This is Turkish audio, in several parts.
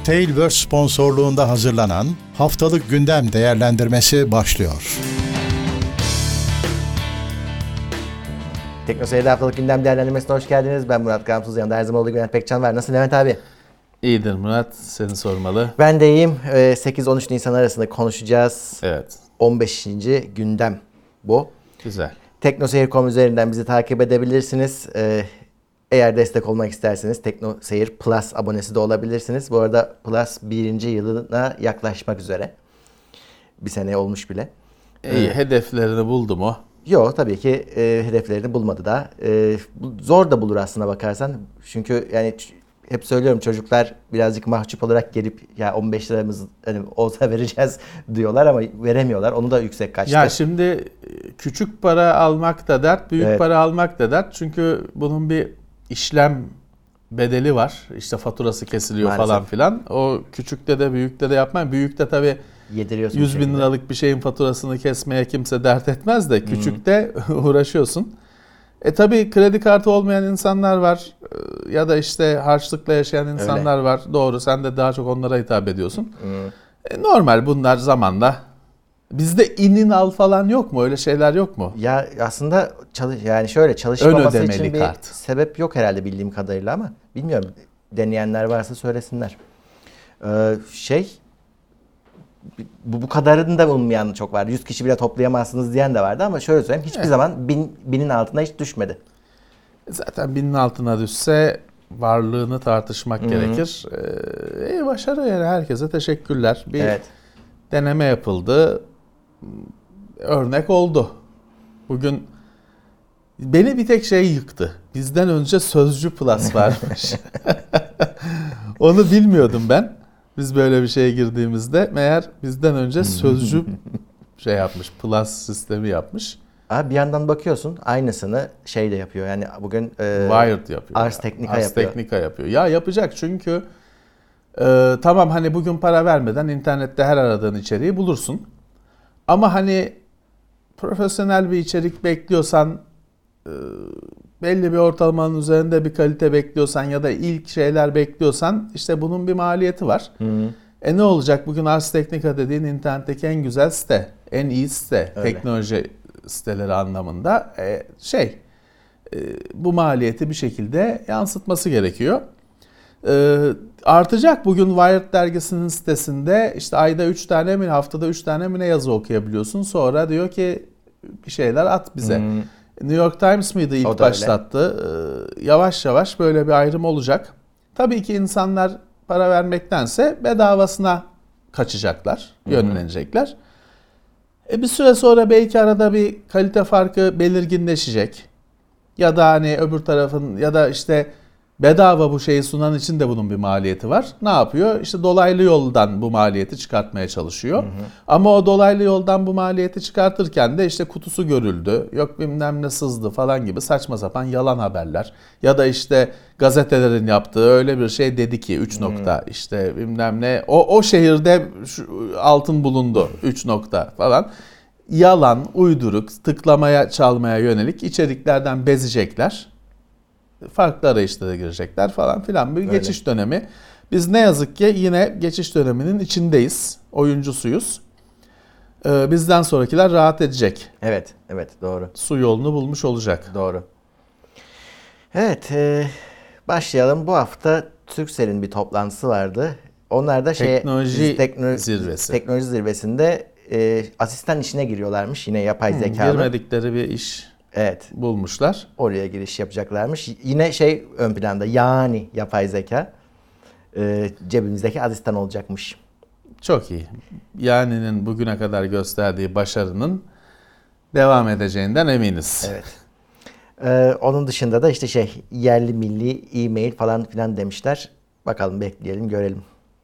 Tailverse sponsorluğunda hazırlanan Haftalık Gündem Değerlendirmesi başlıyor. Teknoseyir'de Haftalık Gündem Değerlendirmesi'ne hoş geldiniz. Ben Murat Gamsız, yanında her zaman olduğu gibi Levent Pekcan var. Nasılsın Levent abi? İyidir Murat, seni sormalı. Ben de iyiyim. 8-13 Nisan arasında konuşacağız. Evet. 15. gündem bu. Güzel. Teknoseyir.com üzerinden bizi takip edebilirsiniz. Eğer destek olmak isterseniz Teknoseyir Plus abonesi de olabilirsiniz. Bu arada Plus 1. yılına yaklaşmak üzere. Bir sene olmuş bile. İyi, hedeflerini buldu mu? Yok, tabii ki hedeflerini bulmadı da. Zor da bulur aslına bakarsan. Çünkü yani hep söylüyorum, çocuklar birazcık mahcup olarak gelip ya 15 liramız hani olsa vereceğiz diyorlar ama veremiyorlar. Onu da yüksek kaçtı. Ya şimdi küçük para almak da dert, büyük Evet. para almak da dert. Çünkü bunun bir işlem bedeli var. İşte faturası kesiliyor Maalesef. falan filan. O küçükte de büyükte de yapmayın. Büyükte tabii Yediriyorsun 100 bin şekilde. liralık bir şeyin faturasını kesmeye kimse dert etmez de küçükte uğraşıyorsun. Tabii kredi kartı olmayan insanlar var ya da işte harçlıkla yaşayan insanlar var. Doğru, sen de daha çok onlara hitap ediyorsun. Normal, bunlar zamanla. Bizde inin al falan yok mu? Öyle şeyler yok mu? Ya aslında yani şöyle çalışmaması Ön için ödemeli bir kart. sebep yok herhalde bildiğim kadarıyla ama bilmiyorum. Deneyenler varsa söylesinler. Bu kadarını da bulmayan çok vardı. 100 kişi bile toplayamazsınız diyen de vardı ama şöyle söyleyeyim, hiçbir zaman binin altına hiç düşmedi. Zaten binin altına düşse varlığını tartışmak gerekir. Başarı, yani herkese teşekkürler. Bir Evet. deneme yapıldı. Örnek oldu. Bugün beni bir tek şey yıktı. Bizden önce Sözcü Plus varmış. Onu bilmiyordum ben. Biz böyle bir şeye girdiğimizde meğer bizden önce Sözcü şey yapmış. Plus sistemi yapmış. Abi bir yandan bakıyorsun aynısını şey de yapıyor. Yani bugün Wired yapıyor. Ars Technica yapıyor. Technica yapıyor. Ya yapacak çünkü tamam, hani bugün para vermeden internette her aradığın içeriği bulursun. Ama hani profesyonel bir içerik bekliyorsan, belli bir ortalamanın üzerinde bir kalite bekliyorsan ya da ilk şeyler bekliyorsan işte bunun bir maliyeti var. Ne olacak? Bugün Ars Technica dediğin internetteki en güzel site, en iyi site, Öyle. teknoloji siteleri anlamında bu maliyeti bir şekilde yansıtması gerekiyor. Artacak. Bugün Wired dergisinin sitesinde işte ayda 3 tane mi, haftada 3 tane mi ne yazı okuyabiliyorsun. Sonra diyor ki bir şeyler at bize. New York Times mıydı ilk başlattı? Yavaş yavaş böyle bir ayrım olacak. Tabii ki insanlar para vermektense bedavasına kaçacaklar, yönlenecekler. Bir süre sonra belki arada bir kalite farkı belirginleşecek. Ya da hani öbür tarafın ya da işte bedava bu şeyi sunan için de bunun bir maliyeti var. Ne yapıyor? İşte dolaylı yoldan bu maliyeti çıkartmaya çalışıyor. Ama o dolaylı yoldan bu maliyeti çıkartırken de işte kutusu görüldü, yok bilmem ne sızdı falan gibi saçma sapan yalan haberler. Ya da işte gazetelerin yaptığı öyle bir şey dedi ki 3 nokta işte bilmem ne o şehirde altın bulundu 3 nokta falan. Yalan, uyduruk, tıklamaya çalmaya yönelik içeriklerden bezecekler. Farklı arayışlara girecekler falan filan. Bir geçiş dönemi. Biz ne yazık ki yine geçiş döneminin içindeyiz. Oyuncusuyuz. Bizden sonrakiler rahat edecek. Evet, doğru. Su yolunu bulmuş olacak. Doğru. Evet, başlayalım. Bu hafta Turkcell'in bir toplantısı vardı. Onlar da teknoloji zirvesinde asistan işine giriyorlarmış. Yine yapay zekalı. Girmedikleri bir iş bulmuşlar. Oraya giriş yapacaklarmış. Yine ön planda, yani yapay zeka cebimizdeki asistan olacakmış. Çok iyi. Yani'nin bugüne kadar gösterdiği başarının devam edeceğinden eminiz. Evet. Onun dışında da işte yerli milli e-mail falan filan demişler. Bakalım, bekleyelim görelim.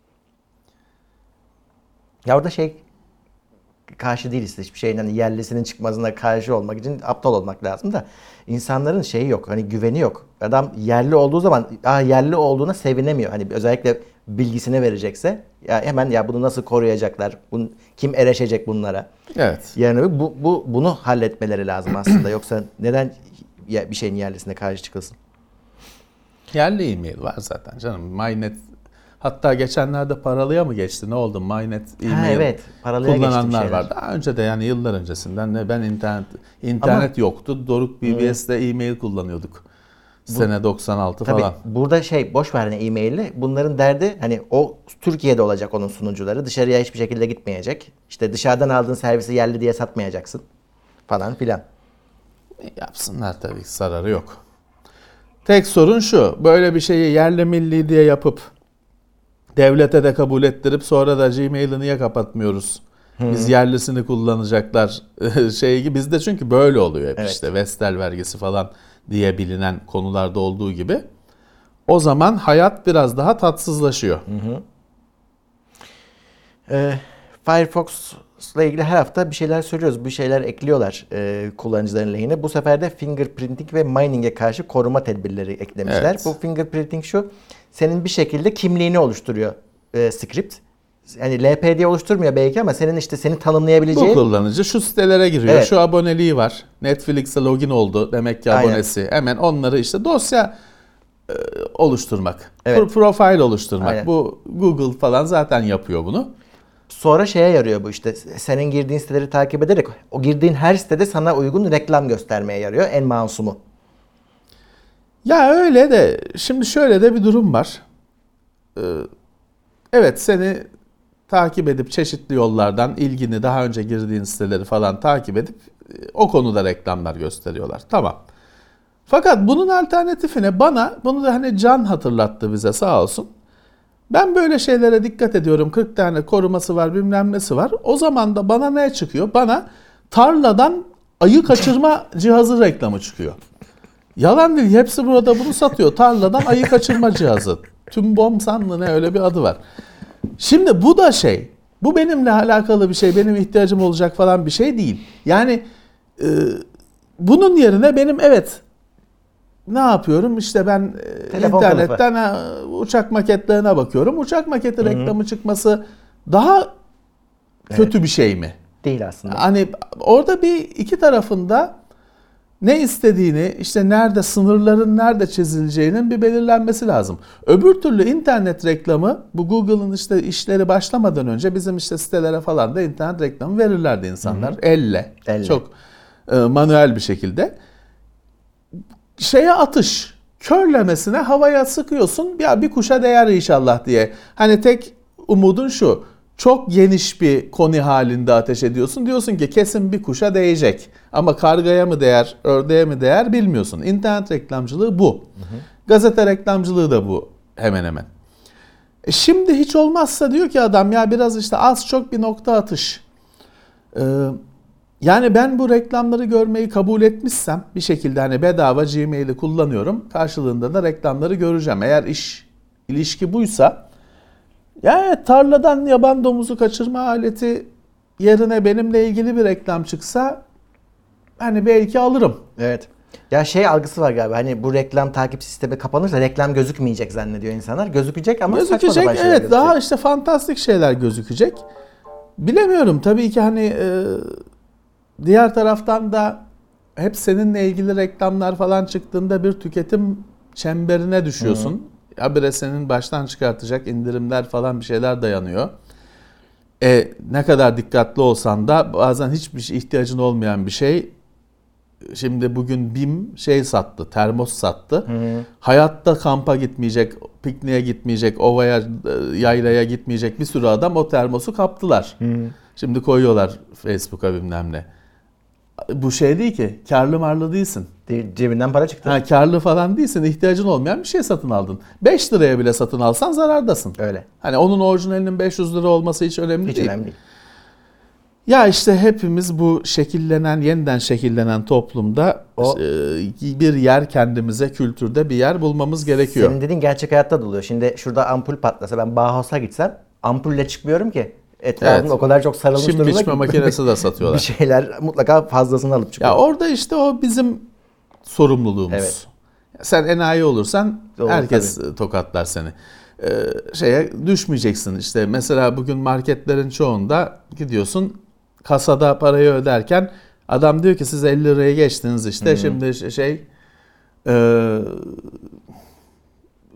Ya orada karşı değiliz hiçbir şeyin, hani yerlisinin çıkmasına karşı olmak için aptal olmak lazım da insanların yok, hani güveni yok. Adam yerli olduğu zaman yerli olduğuna sevinemiyor. Hani özellikle bilgisini verecekse ya hemen ya bunu nasıl koruyacaklar? Kim erişecek bunlara? Evet. Yani bunu halletmeleri lazım aslında. Yoksa neden bir şeyin yerlisine karşı çıkılsın? Yerli e-mail var zaten canım. MyNet Hatta geçenlerde paralıya mı geçti? Ne oldu? MyNet e-mail evet, paralıya geçti bir kullananlar şeyler. var. Daha önce de yani yıllar öncesinden ben internet yoktu. Doruk BBS'de e-mail kullanıyorduk. Sene 96 Tabii falan. burada boş ver hani e-maili. Bunların derdi hani o Türkiye'de olacak onun sunucuları. Dışarıya hiçbir şekilde gitmeyecek. İşte dışarıdan aldığın servisi yerli diye satmayacaksın falan filan. Yapsınlar tabii, zararı yok. Tek sorun şu, böyle bir şeyi yerli milli diye yapıp devlete de kabul ettirip sonra da Gmail'i niye kapatmıyoruz? Biz yerlisini kullanacaklar gibi. Bizde çünkü böyle oluyor hep, Evet. işte Vestel vergisi falan diye bilinen konularda olduğu gibi. O zaman hayat biraz daha tatsızlaşıyor. Firefox'la ilgili her hafta bir şeyler söylüyoruz. Bir şeyler ekliyorlar kullanıcıların lehine. Bu sefer de fingerprinting ve mining'e karşı koruma tedbirleri eklemişler. Evet. Bu fingerprinting şu, senin bir şekilde kimliğini oluşturuyor script. Yani LPD oluşturmuyor belki ama senin işte seni tanımlayabileceği... Bu kullanıcı şu sitelere giriyor, Evet. şu aboneliği var. Netflix'e login oldu demek ki Aynen. abonesi. Hemen onları işte dosya oluşturmak, Evet. profil oluşturmak. Aynen. Bu Google falan zaten yapıyor bunu. Sonra şeye yarıyor bu işte. Senin girdiğin siteleri takip ederek o girdiğin her sitede sana uygun reklam göstermeye yarıyor. En masumu. Ya öyle de şimdi şöyle de bir durum var. Evet, seni takip edip çeşitli yollardan ilgini, daha önce girdiğin siteleri falan takip edip o konuda reklamlar gösteriyorlar. Tamam. Fakat bunun alternatifine bana, bunu da hani Can hatırlattı bize sağ olsun. Ben böyle şeylere dikkat ediyorum. 40 tane koruması var, bilmem nesi var. O zaman da bana ne çıkıyor? Bana tarladan ayı kaçırma cihazı reklamı çıkıyor. Yalan değil. Hepsi burada bunu satıyor. Tarladan ayı kaçırma cihazı. Tümbomsan mı ne, öyle bir adı var. Şimdi bu da bu benimle alakalı bir şey, benim ihtiyacım olacak falan bir şey değil. Yani bunun yerine benim ne yapıyorum? İşte ben Telefon internetten uçak maketlerine bakıyorum. Uçak maketi reklamı çıkması daha kötü bir şey mi? Değil aslında. Hani orada iki tarafında ne istediğini, işte nerede, sınırların nerede çizileceğinin bir belirlenmesi lazım. Öbür türlü internet reklamı, bu Google'ın işte işleri başlamadan önce bizim işte sitelere falan da internet reklamı verirlerdi insanlar. Elle. Çok manuel bir şekilde. Atış, körlemesine havaya sıkıyorsun, ya bir kuşa değer inşallah diye. Hani tek umudun şu, çok geniş bir koni halinde ateş ediyorsun. Diyorsun ki kesin bir kuşa değecek. Ama kargaya mı değer, ördeğe mi değer bilmiyorsun. İnternet reklamcılığı bu. Gazete reklamcılığı da bu hemen hemen. Şimdi hiç olmazsa diyor ki adam, ya biraz işte az çok bir nokta atış. Yani ben bu reklamları görmeyi kabul etmişsem bir şekilde, hani bedava Gmail'i kullanıyorum, karşılığında da reklamları göreceğim. Eğer ilişki buysa, ya tarladan yaban domuzu kaçırma aleti yerine benimle ilgili bir reklam çıksa hani belki alırım. Evet. Ya algısı var galiba, hani bu reklam takip sistemi kapanırsa reklam gözükmeyecek zannediyor insanlar. Gözükecek ama saçma Gözükecek, sapan şeyler evet, gözükecek. daha işte fantastik şeyler gözükecek. Bilemiyorum tabii ki, hani diğer taraftan da hep seninle ilgili reklamlar falan çıktığında bir tüketim çemberine düşüyorsun. Habire senin baştan çıkartacak indirimler falan bir şeyler dayanıyor. Ne kadar dikkatli olsan da bazen hiçbir ihtiyacın olmayan bir şey. Şimdi bugün BİM sattı, termos sattı. Hayatta kampa gitmeyecek, pikniğe gitmeyecek, ovaya, yaylaya gitmeyecek bir sürü adam o termosu kaptılar. Şimdi koyuyorlar Facebook'a bilmem ne. Bu değil ki, karlı marlı değilsin. Cebinden para çıktı. Karlı falan değilsin, ihtiyacın olmayan bir şey satın aldın. 5 liraya bile satın alsan zarardasın. Öyle. Hani onun orijinalinin 500 lira olması hiç önemli Hiç değil. önemli değil. Ya işte hepimiz bu yeniden şekillenen toplumda bir yer kendimize, kültürde bir yer bulmamız gerekiyor. Senin dediğin gerçek hayatta da oluyor. Şimdi şurada ampul patlasa, ben Bauhaus'a gitsem ampulle çıkmıyorum ki. Etrafım o kadar çok sarılmış Çim durumda biçme ki makinesi de satıyorlar. bir şeyler mutlaka fazlasını alıp çıkıyor. Ya orada işte o bizim sorumluluğumuz. Evet. Sen enayi olursan Doğru, herkes tokatlar seni. Düşmeyeceksin. İşte mesela bugün marketlerin çoğunda gidiyorsun, kasada parayı öderken adam diyor ki siz 50 liraya geçtiniz işte. Şimdi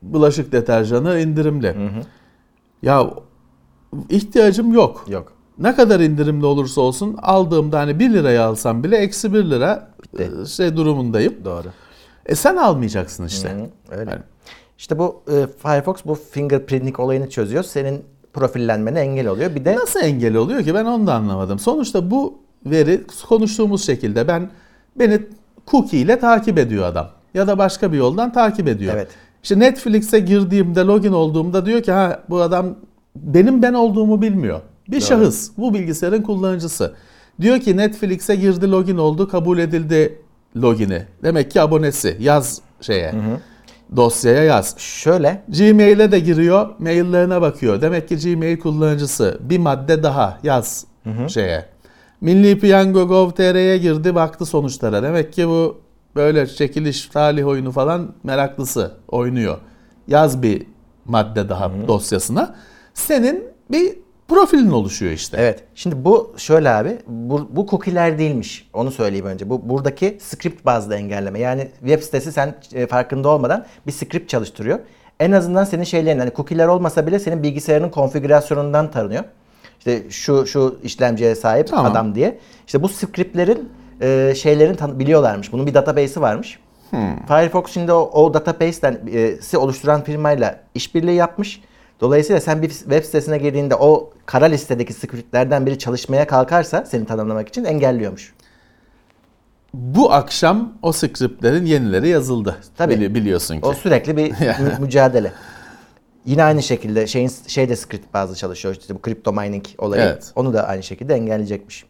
bulaşık deterjanı indirimli. Ya ihtiyacım yok. Yok. Ne kadar indirimli olursa olsun aldığımda hani 1 liraya alsam bile eksi 1 lira durumundayım. Doğru. Sen almayacaksın işte. Öyle. Yani. İşte bu Firefox bu fingerprinting olayını çözüyor. Senin profillenmene engel oluyor. Bir de Nasıl engel oluyor ki ben onu da anlamadım. Sonuçta bu veri konuştuğumuz şekilde beni cookie ile takip ediyor adam. Ya da başka bir yoldan takip ediyor. Evet. İşte Netflix'e girdiğimde login olduğumda diyor ki ha bu adam benim ben olduğumu bilmiyor. Bir şahıs bu bilgisayarın kullanıcısı. Diyor ki Netflix'e girdi login oldu kabul edildi logini. Demek ki abonesi yaz dosyaya yaz. şöyle Gmail'e de giriyor, maillerine bakıyor. Demek ki Gmail kullanıcısı bir madde daha yaz Milli Piyango Gov.tr'ye girdi, baktı sonuçlara. Demek ki bu böyle çekiliş, talih oyunu falan meraklısı oynuyor. Yaz bir madde daha dosyasına. Senin bir profilin oluşuyor işte. Evet. Şimdi bu şöyle abi. Bu cookie'ler değilmiş. Onu söyleyeyim önce. Buradaki script bazlı engelleme. Yani web sitesi sen farkında olmadan bir script çalıştırıyor. En azından senin şeylerin hani cookie'ler olmasa bile senin bilgisayarının konfigürasyonundan tanınıyor. İşte şu işlemciye sahip adam diye. İşte bu scriptlerin şeylerini biliyorlarmış. Bunun bir database'i varmış. Firefox şimdi o database'den oluşturan firmayla işbirliği yapmış. Dolayısıyla sen bir web sitesine girdiğinde o kara listedeki scriptlerden biri çalışmaya kalkarsa seni tanımlamak için engelliyormuş. Bu akşam o scriptlerin yenileri yazıldı. Tabii. Biliyorsun ki. O sürekli bir mücadele. Yine aynı şekilde de script bazlı çalışıyor. İşte bu crypto mining olayı. Evet. Onu da aynı şekilde engelleyecekmiş.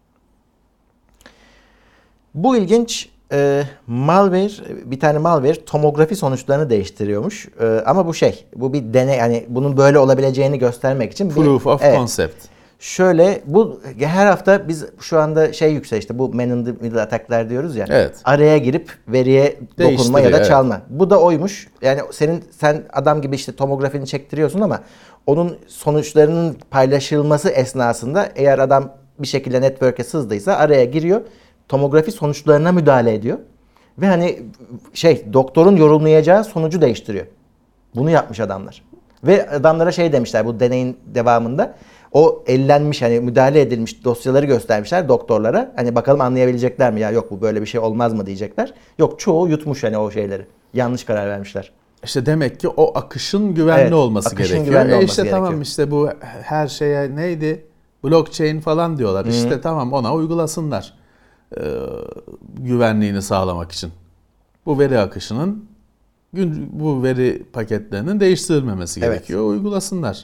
Bu ilginç. Bir tane malware tomografi sonuçlarını değiştiriyormuş. Ama bu bir deney, yani bunun böyle olabileceğini göstermek için Proof of concept. Şöyle bu her hafta biz şu anda yüksek işte bu man in the middle attack'ler diyoruz ya. Evet. Araya girip veriye dokunma ya da çalma. Bu da oymuş. Yani sen adam gibi işte tomografini çektiriyorsun ama onun sonuçlarının paylaşılması esnasında eğer adam bir şekilde network'e sızdıysa araya giriyor. Tomografi sonuçlarına müdahale ediyor. Ve hani doktorun yorumlayacağı sonucu değiştiriyor. Bunu yapmış adamlar. Ve adamlara demişler bu deneyin devamında. O ellenmiş hani müdahale edilmiş dosyaları göstermişler doktorlara. Hani bakalım anlayabilecekler mi? Ya yok bu böyle bir şey olmaz mı diyecekler. Yok çoğu yutmuş hani o şeyleri. Yanlış karar vermişler. İşte demek ki o akışın güvenli olması gerekiyor. Güvenli olması gerekiyor. Tamam işte bu her şeye neydi? Blockchain falan diyorlar. İşte tamam ona uygulasınlar. Güvenliğini sağlamak için. Bu veri akışının bu veri paketlerinin değiştirilmemesi gerekiyor. Uygulasınlar.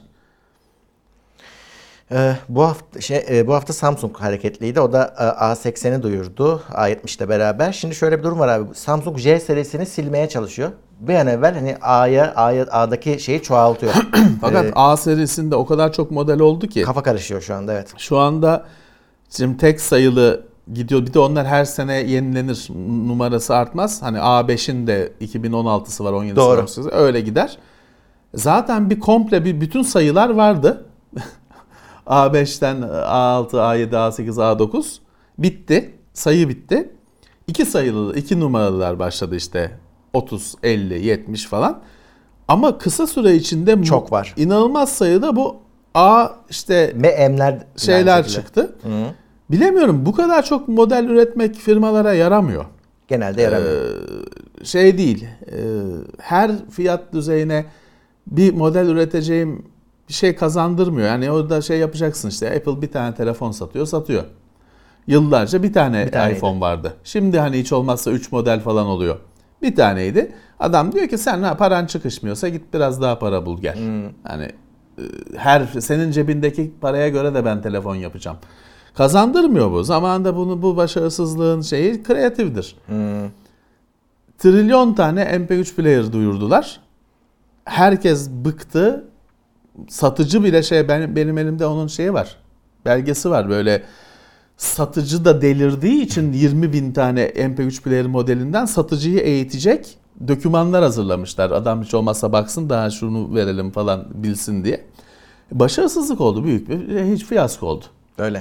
Bu hafta Samsung hareketliydi. O da A80'i duyurdu. A70'le beraber. Şimdi şöyle bir durum var abi. Samsung J serisini silmeye çalışıyor. Bir an evvel hani A'daki şeyi çoğaltıyor. Fakat A serisinde o kadar çok model oldu ki. Kafa karışıyor şu anda, evet. Şu anda şimdi tek sayılı gidiyor. Bir de onlar her sene yenilenir. Numarası artmaz. Hani A5'in de 2016'sı var, 17'si var. Öyle gider. Zaten bir bütün sayılar vardı. A5'ten A6, A7, A8, A9 bitti. Sayı bitti. İki numaralılar başladı işte. 30, 50, 70 falan. Ama kısa süre içinde çok var. İnanılmaz sayıda bu A M'ler şeyler çıktı. Bilemiyorum, bu kadar çok model üretmek firmalara yaramıyor. Genelde yaramıyor. Değil. Her fiyat düzeyine bir model üreteceğim bir şey kazandırmıyor. Yani orada yapacaksın işte. Apple bir tane telefon satıyor. Yıllarca bir tane iPhone vardı. Şimdi hani hiç olmazsa 3 model falan oluyor. Bir taneydi. Adam diyor ki sen paran çıkışmıyorsa git biraz daha para bul gel. Hani senin cebindeki paraya göre de ben telefon yapacağım. Kazandırmıyor bu. Zamanında bu başarısızlığın kreatiftir. Trilyon tane MP3 player duyurdular. Herkes bıktı. Satıcı bile benim elimde onun var. Belgesi var. Böyle satıcı da delirdiği için 20.000 tane MP3 player modelinden satıcıyı eğitecek dokümanlar hazırlamışlar. Adam hiç olmazsa baksın daha şunu verelim falan bilsin diye. Başarısızlık oldu. Büyük bir fiyasko oldu. Öyle.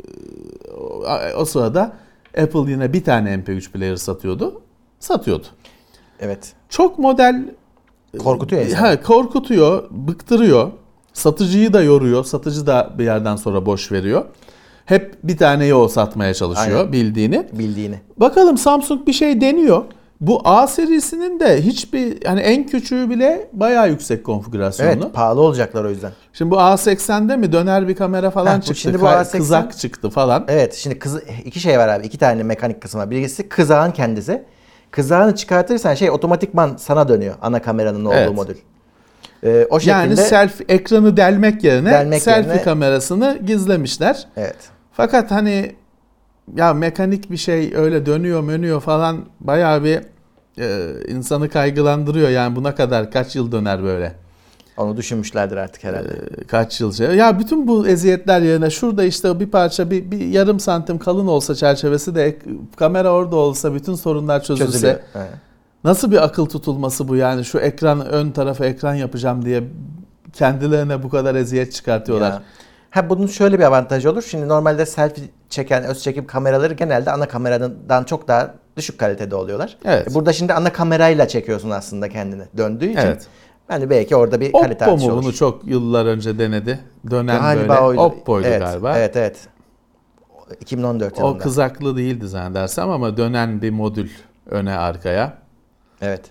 O sırada Apple yine bir tane MP3 player satıyordu. Evet. Çok model Korkutuyor insanı. Korkutuyor, bıktırıyor. Satıcıyı da yoruyor. Satıcı da bir yerden sonra boş veriyor. Hep bir taneyi o satmaya çalışıyor, Aynen. bildiğini. Bakalım Samsung bir şey deniyor. Bu A serisinin de hiçbir hani en küçüğü bile bayağı yüksek konfigürasyonlu. Evet, pahalı olacaklar o yüzden. Şimdi bu A80'de mi döner bir kamera falan çıktı. Şimdi bu A80 kızak çıktı falan. Evet, şimdi iki şey var abi. 2 tane mekanik kısım var. Birisi kızağın kendisi. Kızağını çıkartırsan otomatikman sana dönüyor. Ana kameranın olduğu modül. O şekilde. Yani selfie ekranı delmek yerine selfie kamerasını gizlemişler. Evet. Fakat hani ya mekanik bir şey öyle dönüyor falan bayağı bir insanı kaygılandırıyor. Yani buna kadar kaç yıl döner böyle? Onu düşünmüşlerdir artık herhalde. Kaç yıl şey. Ya bütün bu eziyetler yerine şurada işte bir parça bir yarım santim kalın olsa çerçevesi de kamera orada olsa bütün sorunlar çözülse. Evet. Nasıl bir akıl tutulması bu yani şu ön tarafa ekran yapacağım diye kendilerine bu kadar eziyet çıkartıyorlar. Ya. Bunun şöyle bir avantajı olur. Şimdi normalde selfie çeken öz çekim kameraları genelde ana kameradan çok daha düşük kalitede oluyorlar. Evet. Burada şimdi ana kamerayla çekiyorsun aslında kendini döndüğü için. Evet. Yani belki orada bir kalite artışı olur. Oppo mu bunu çok yıllar önce denedi? Dönen galiba böyle. oydu. Oppo'ydu galiba. Evet. 2014 yılında. O kızaklı değildi zannedersem ama dönen bir modül öne arkaya. Evet.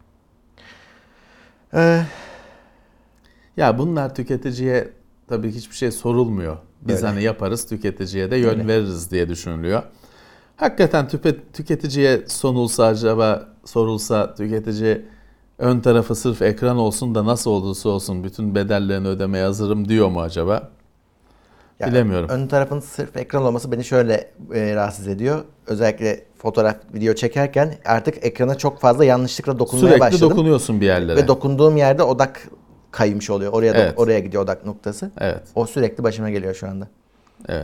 Ya bunlar tüketiciye tabii hiçbir şey sorulmuyor. Biz Öyle. hani yaparız tüketiciye de yön veririz diye düşünülüyor. Hakikaten tüketiciye sorulsa tüketici ön tarafı sırf ekran olsun da nasıl olursa olsun bütün bedellerini ödemeye hazırım diyor mu acaba? Yani bilemiyorum. Ön tarafın sırf ekran olması beni şöyle rahatsız ediyor. Özellikle fotoğraf, video çekerken artık ekrana çok fazla yanlışlıkla dokunmaya başladım. Sürekli dokunuyorsun bir yerlere. Ve dokunduğum yerde odak kaymış oluyor. Oraya gidiyor odak noktası. Evet. O sürekli başıma geliyor şu anda. Evet.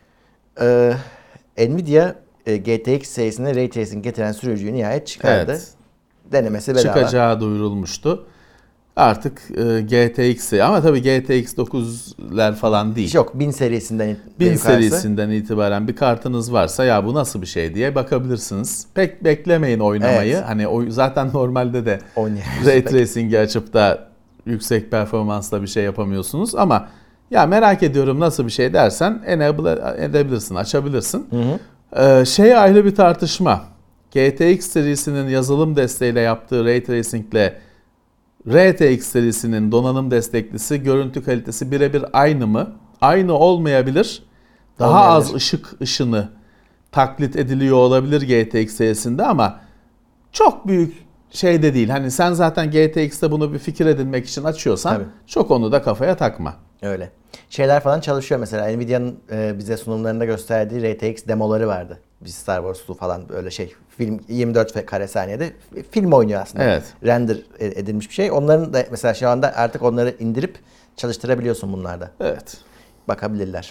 Nvidia GTX serisine Ray Tracing getiren sürücüyü nihayet çıkardı. Evet. Denemesi bedava. Çıkacağı duyurulmuştu. Artık GTX'i ama tabii GTX 9'ler falan değil. Yok 1000 serisinden 1000 yukarısı. serisinden itibaren bir kartınız varsa ya bu nasıl bir şey diye bakabilirsiniz. Pek beklemeyin oynamayı. Evet. Hani zaten normalde de Oynayamıyoruz Ray pek. Tracing'i açıp da yüksek performansla bir şey yapamıyorsunuz ama ya merak ediyorum nasıl bir şey dersen enable edebilirsin, açabilirsin. Ayrı bir tartışma. GTX serisinin yazılım desteğiyle yaptığı Ray Tracing'le RTX serisinin donanım desteklisi görüntü kalitesi birebir aynı mı? Aynı olmayabilir. Daha az ışını taklit ediliyor olabilir GTX serisinde ama çok büyük şey de değil. Hani sen zaten GTX'te bunu bir fikir edinmek için açıyorsan Tabii. çok onu da kafaya takma. Öyle. Şeyler falan çalışıyor mesela. Nvidia'nın bize sunumlarında gösterdiği RTX demoları vardı. Biz Star Wars'lu falan böyle film 24 kare saniyede film oynuyor aslında. Evet. Render edilmiş bir şey. Onların da mesela şu anda artık onları indirip çalıştırabiliyorsun bunlarda. Evet. Bakabilirler.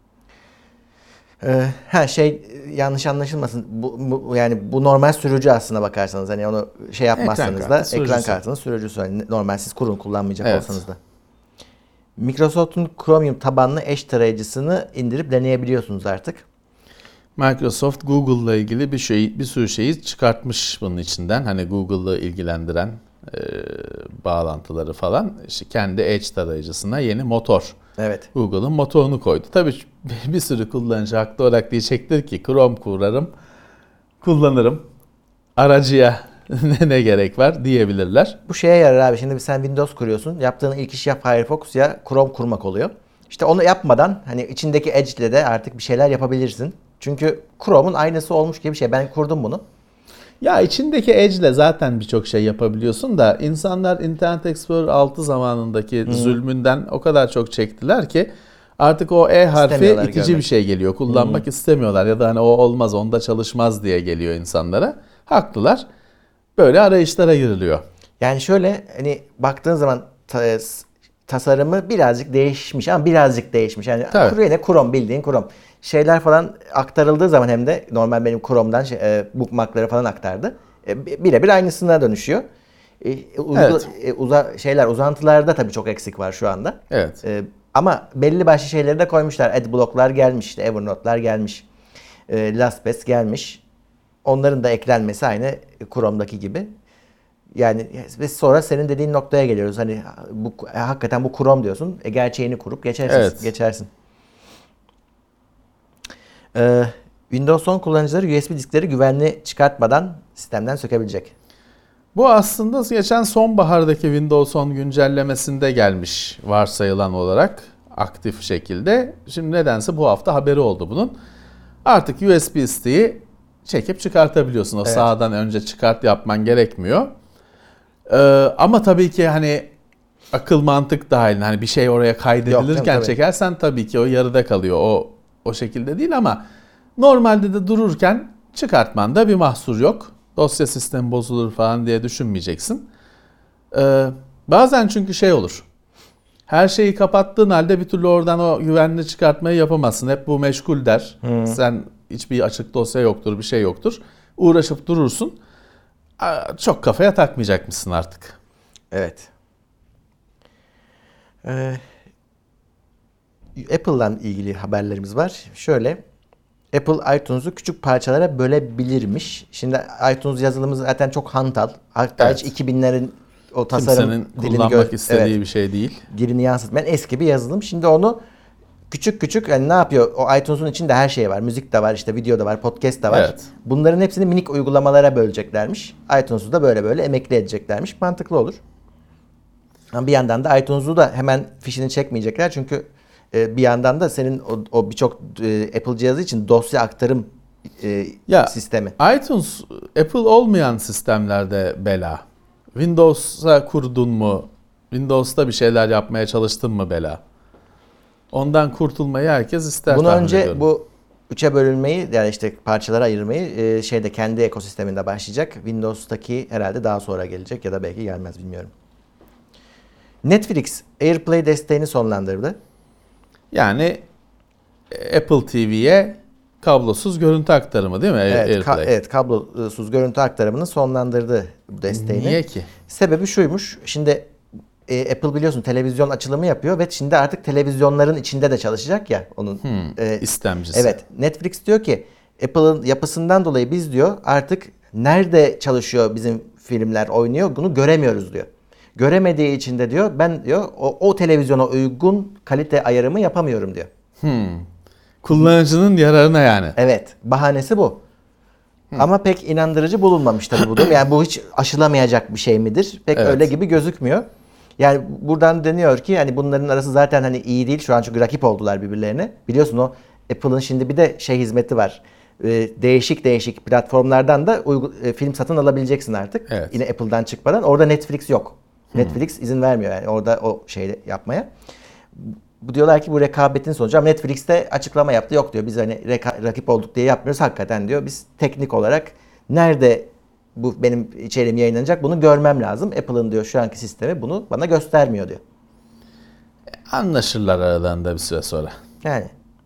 Yanlış anlaşılmasın. Bu normal sürücü aslına bakarsanız hani onu yapmazsanız da ekran kartının sürücüsü. Yani normal siz kullanmayacak olsanız da. Microsoft'un Chromium tabanlı eş tarayıcısını indirip deneyebiliyorsunuz artık. Microsoft Google'la ilgili bir sürü şeyi çıkartmış bunun içinden. Hani Google'la ilgilendiren bağlantıları falan. İşte kendi Edge tarayıcısına yeni motor. Evet. Google'ın motorunu koydu. Tabii bir sürü kullanıcı haklı olarak diyecektir ki Chrome kullanırım. Aracıya ne gerek var diyebilirler. Bu şeye yarar abi. Şimdi sen Windows kuruyorsun. Yaptığın ilk iş ya Firefox ya Chrome kurmak oluyor. İşte onu yapmadan hani içindeki Edge ile de artık bir şeyler yapabilirsin. Çünkü Chrome'un aynısı olmuş gibi bir şey. Ben kurdum bunu. Ya içindeki Edge ile zaten birçok şey yapabiliyorsun da insanlar Internet Explorer 6 zamanındaki zulmünden o kadar çok çektiler ki artık o harfi itici bir şey geliyor. Kullanmak istemiyorlar ya da hani o olmaz, onda çalışmaz diye geliyor insanlara. Haklılar. Böyle arayışlara giriliyor. Yani şöyle hani baktığın zaman tasarımı birazcık değişmiş ama birazcık değişmiş. Yani yine Chrome, bildiğin Chrome. Şeyler falan aktarıldığı zaman hem de normal benim Chrome'dan bookmarkları falan aktardı. Birebir aynısına dönüşüyor. Uzantılarda tabii çok eksik var şu anda. Evet. Ama belli başlı şeyleri de koymuşlar. Adblock'lar gelmiş, işte Evernote'lar gelmiş. LastPass gelmiş. Onların da eklenmesi aynı Chrome'daki gibi. Yani ve sonra senin dediğin noktaya geliyoruz. Hani bu hakikaten bu Chrome diyorsun. Gerçeğini kurup geçersin. Windows 10 kullanıcıları USB diskleri güvenli çıkartmadan sistemden sökebilecek. Bu aslında geçen sonbahardaki Windows 10 güncellemesinde gelmiş varsayılan olarak aktif şekilde. Şimdi nedense bu hafta haberi oldu bunun. Artık USB stick'i çekip çıkartabiliyorsun. O sağdan önce çıkart yapman gerekmiyor. Ama tabii ki hani akıl mantık dahil hani bir şey oraya kaydedilirken çekersen tabii ki o yarıda kalıyor. O şekilde değil ama normalde de dururken çıkartmanda bir mahsur yok. Dosya sistemi bozulur falan diye düşünmeyeceksin. Bazen çünkü şey olur. Her şeyi kapattığın halde bir türlü oradan o güvenli çıkartmayı yapamazsın. Hep bu meşgul der. Sen hiçbir açık dosya yoktur, bir şey yoktur. Uğraşıp durursun. Çok kafaya takmayacakmışsın artık. Evet. Apple'dan ilgili haberlerimiz var. Şöyle, Apple iTunes'u küçük parçalara bölebilirmiş. Şimdi iTunes yazılımı zaten çok hantal. Hatta hiç 2000'lerin o tasarım kimsenin kullanmak istediği bir şey değil. Dilini yansıtmayan eski bir yazılım. Şimdi onu küçük yani ne yapıyor? O iTunes'un içinde her şey var. Müzik de var, işte video da var, podcast da var. Evet. Bunların hepsini minik uygulamalara böleceklermiş. iTunes'u da böyle emekli edeceklermiş. Mantıklı olur. Ama bir yandan da iTunes'u da hemen fişini çekmeyecekler. Çünkü bir yandan da senin o birçok Apple cihazı için dosya aktarım sistemi. iTunes Apple olmayan sistemlerde bela. Windows'a kurdun mu? Windows'ta bir şeyler yapmaya çalıştın mı bela? Ondan kurtulmayı herkes ister. Bunu önce bu 3'e bölünmeyi yani işte parçalara ayırmayı kendi ekosisteminde başlayacak. Windows'taki herhalde daha sonra gelecek ya da belki gelmez, bilmiyorum. Netflix AirPlay desteğini sonlandırdı. Yani Apple TV'ye kablosuz görüntü aktarımı değil mi? AirPlay. Evet, kablosuz görüntü aktarımını sonlandırdı bu desteğini. Niye ki? Sebebi şuymuş. Şimdi Apple biliyorsun televizyon açılımı yapıyor ve şimdi artık televizyonların içinde de çalışacak ya onun istemcisi. Evet. Netflix diyor ki Apple'ın yapısından dolayı biz diyor artık nerede çalışıyor bizim filmler oynuyor bunu göremiyoruz diyor. Göremediği için de diyor ben diyor o televizyona uygun kalite ayarımı yapamıyorum diyor. Kullanıcının yararına yani. Evet. Bahanesi bu. Ama pek inandırıcı bulunmamış tabii bu durum. Yani bu hiç aşılamayacak bir şey midir? Pek öyle gibi gözükmüyor. Yani buradan deniyor ki hani bunların arası zaten hani iyi değil şu an çünkü rakip oldular birbirlerine. Biliyorsun o Apple'ın şimdi bir de hizmeti var. Değişik platformlardan da film satın alabileceksin artık. Evet. Yine Apple'dan çıkmadan. Orada Netflix yok. Netflix izin vermiyor yani orada o şeyi yapmaya. Bu diyorlar ki bu rekabetin sonucu ama Netflix'te açıklama yaptı. Yok diyor biz hani rakip olduk diye yapmıyoruz. Hakikaten diyor biz teknik olarak nerede bu benim içeriğim yayınlanacak bunu görmem lazım. Apple'ın diyor şu anki sistemi bunu bana göstermiyor diyor. Anlaşırlar aradan da bir süre sonra. Yani.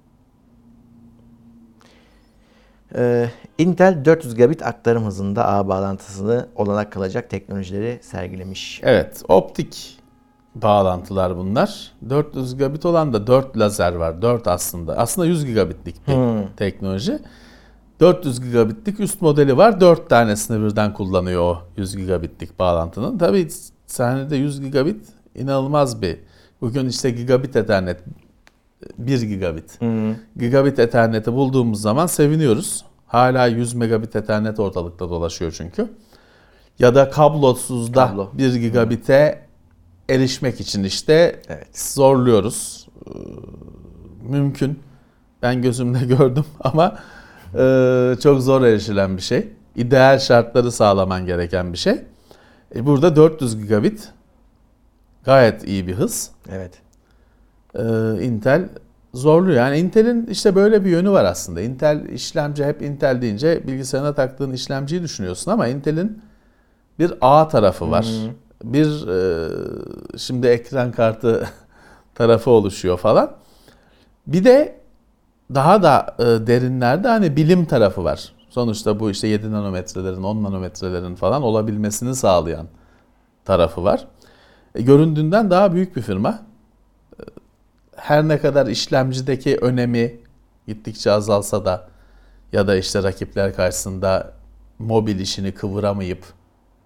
Intel 400 gigabit aktarım hızında ağ bağlantısını olanak kılacak teknolojileri sergilemiş. Evet, optik bağlantılar bunlar. 400 gigabit olan da 4 lazer var. 4 aslında. Aslında 100 gigabitlik bir teknoloji. 400 gigabitlik üst modeli var. 4 tanesini birden kullanıyor o 100 gigabitlik bağlantının. Tabii sahnede 100 gigabit inanılmaz bir. Bugün işte gigabit ethernet 1 gigabit. Gigabit etherneti bulduğumuz zaman seviniyoruz. Hala 100 megabit ethernet ortalıkta dolaşıyor çünkü. Ya da kablosuzda 1 gigabite erişmek için işte zorluyoruz. Mümkün. Ben gözümle gördüm ama çok zor erişilen bir şey. İdeal şartları sağlaman gereken bir şey. Burada 400 gigabit gayet iyi bir hız. Evet. Intel zorluyor. Yani Intel'in işte böyle bir yönü var aslında. Intel işlemci, hep Intel deyince bilgisayarına taktığın işlemciyi düşünüyorsun ama Intel'in bir ağ tarafı var. Bir şimdi ekran kartı tarafı oluşuyor falan. Bir de daha da derinlerde hani bilim tarafı var. Sonuçta bu işte 7 nanometrelerin, 10 nanometrelerin falan olabilmesini sağlayan tarafı var. Göründüğünden daha büyük bir firma. Her ne kadar işlemcideki önemi gittikçe azalsa da ya da işte rakipler karşısında mobil işini kıvıramayıp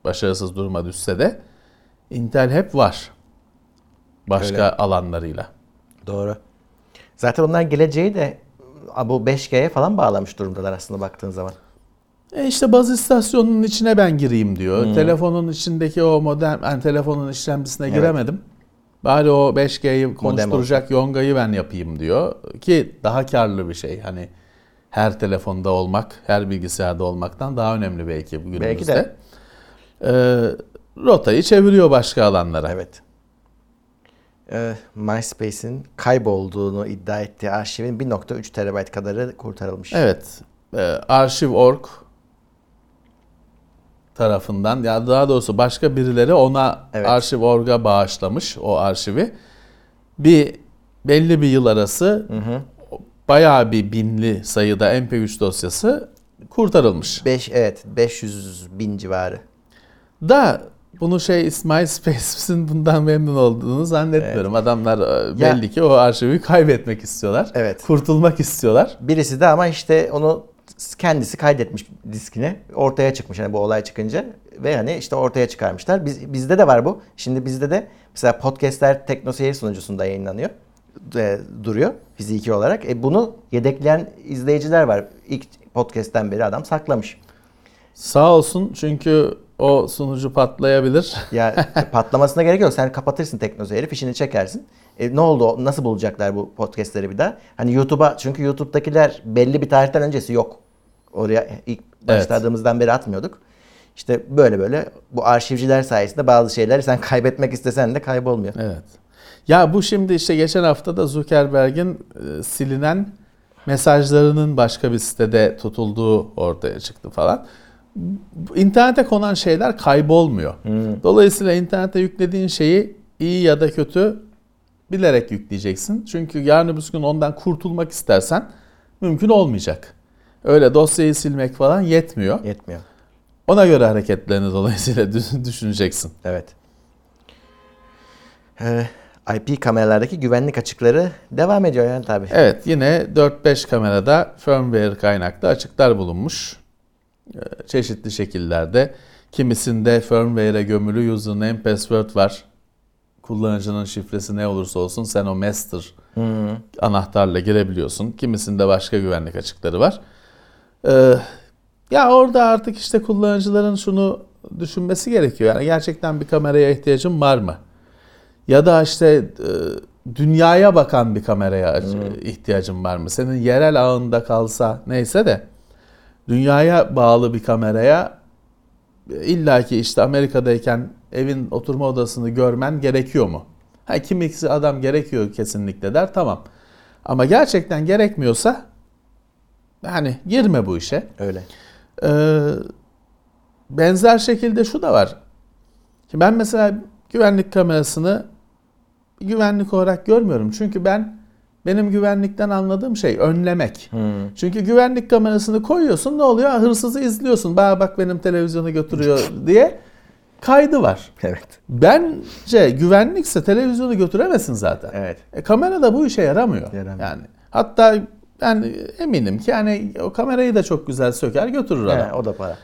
başarısız duruma düşse de Intel hep var. Başka Öyle. alanlarıyla. Doğru. Zaten onların geleceği de bu 5G'ye falan bağlamış durumdalar aslında baktığın zaman. İşte baz istasyonunun içine ben gireyim diyor. Telefonun içindeki o modem, yani telefonun işlemcisine giremedim. Bari o 5G'yi konuşturacak yongayı ben yapayım diyor. Ki daha karlı bir şey. Hani her telefonda olmak, her bilgisayarda olmaktan daha önemli belki bugünümüzde. Belki de. Rotayı çeviriyor başka alanlara. Evet. MySpace'in kaybolduğunu iddia ettiği arşivin 1.3 TB kadarı kurtarılmış. Evet. Arşiv.org tarafından, ya daha doğrusu başka birileri ona Arşiv.org'a bağışlamış o arşivi. Belli bir yıl arası bayağı bir binli sayıda MP3 dosyası kurtarılmış. 500 bin civarı. Da bunu MySpace'in bundan memnun olduğunu zannetmiyorum. Adamlar belli ki o arşivi kaybetmek istiyorlar. Evet. Kurtulmak istiyorlar. Birisi de ama işte onu kendisi kaydetmiş diskine. Ortaya çıkmış hani bu olay çıkınca ve hani işte ortaya çıkarmışlar. Bizde de var bu. Şimdi bizde de mesela podcastler TeknoSeyir sunucusunda yayınlanıyor. Duruyor fiziki olarak. Bunu yedekleyen izleyiciler var. İlk podcast'ten beri adam saklamış. Sağ olsun, çünkü o sunucu patlayabilir. Ya patlamasına gerek yok. Sen kapatırsın TeknoSeyir'i, fişini çekersin. Ne oldu? Nasıl bulacaklar bu podcast'leri bir daha? Hani YouTube'a, çünkü YouTube'dakiler belli bir tarihten öncesi yok. Oraya ilk başladığımızdan beri atmıyorduk. İşte böyle bu arşivciler sayesinde bazı şeyleri sen kaybetmek istesen de kaybolmuyor. Evet. Ya bu şimdi işte geçen hafta da Zuckerberg'in silinen mesajlarının başka bir sitede tutulduğu ortaya çıktı falan. İnternete konan şeyler kaybolmuyor. Dolayısıyla internete yüklediğin şeyi iyi ya da kötü bilerek yükleyeceksin. Çünkü yarın öbür gün ondan kurtulmak istersen mümkün olmayacak. Öyle dosyayı silmek falan yetmiyor. Yetmiyor. Ona göre hareketlerini dolayısıyla düşüneceksin. Evet. IP kameralardaki güvenlik açıkları devam ediyor yani tabii. Evet, yine 4-5 kamerada firmware kaynaklı açıklar bulunmuş. Çeşitli şekillerde. Kimisinde firmware'e gömülü username password var. Kullanıcının şifresi ne olursa olsun sen o master anahtarla girebiliyorsun. Kimisinde başka güvenlik açıkları var. Ya orada artık işte kullanıcıların şunu düşünmesi gerekiyor. Yani gerçekten bir kameraya ihtiyacım var mı? Ya da işte dünyaya bakan bir kameraya ihtiyacım var mı? Senin yerel ağında kalsa neyse de dünyaya bağlı bir kameraya illaki işte Amerika'dayken evin oturma odasını görmen gerekiyor mu? Kimisi adam gerekiyor kesinlikle der, tamam. Ama gerçekten gerekmiyorsa hani girme bu işe. Öyle. Benzer şekilde şu da var. Ben mesela güvenlik kamerasını güvenlik olarak görmüyorum. Çünkü benim güvenlikten anladığım şey önlemek. Çünkü güvenlik kamerasını koyuyorsun, ne oluyor? Hırsızı izliyorsun. Bak benim televizyonu götürüyor diye kaydı var. Evet. Bence güvenlikse televizyonu götüremesin zaten. Evet. Kamera da bu işe yaramıyor. Yani hatta ben eminim ki yani o kamerayı da çok güzel söker götürür adam. O da para.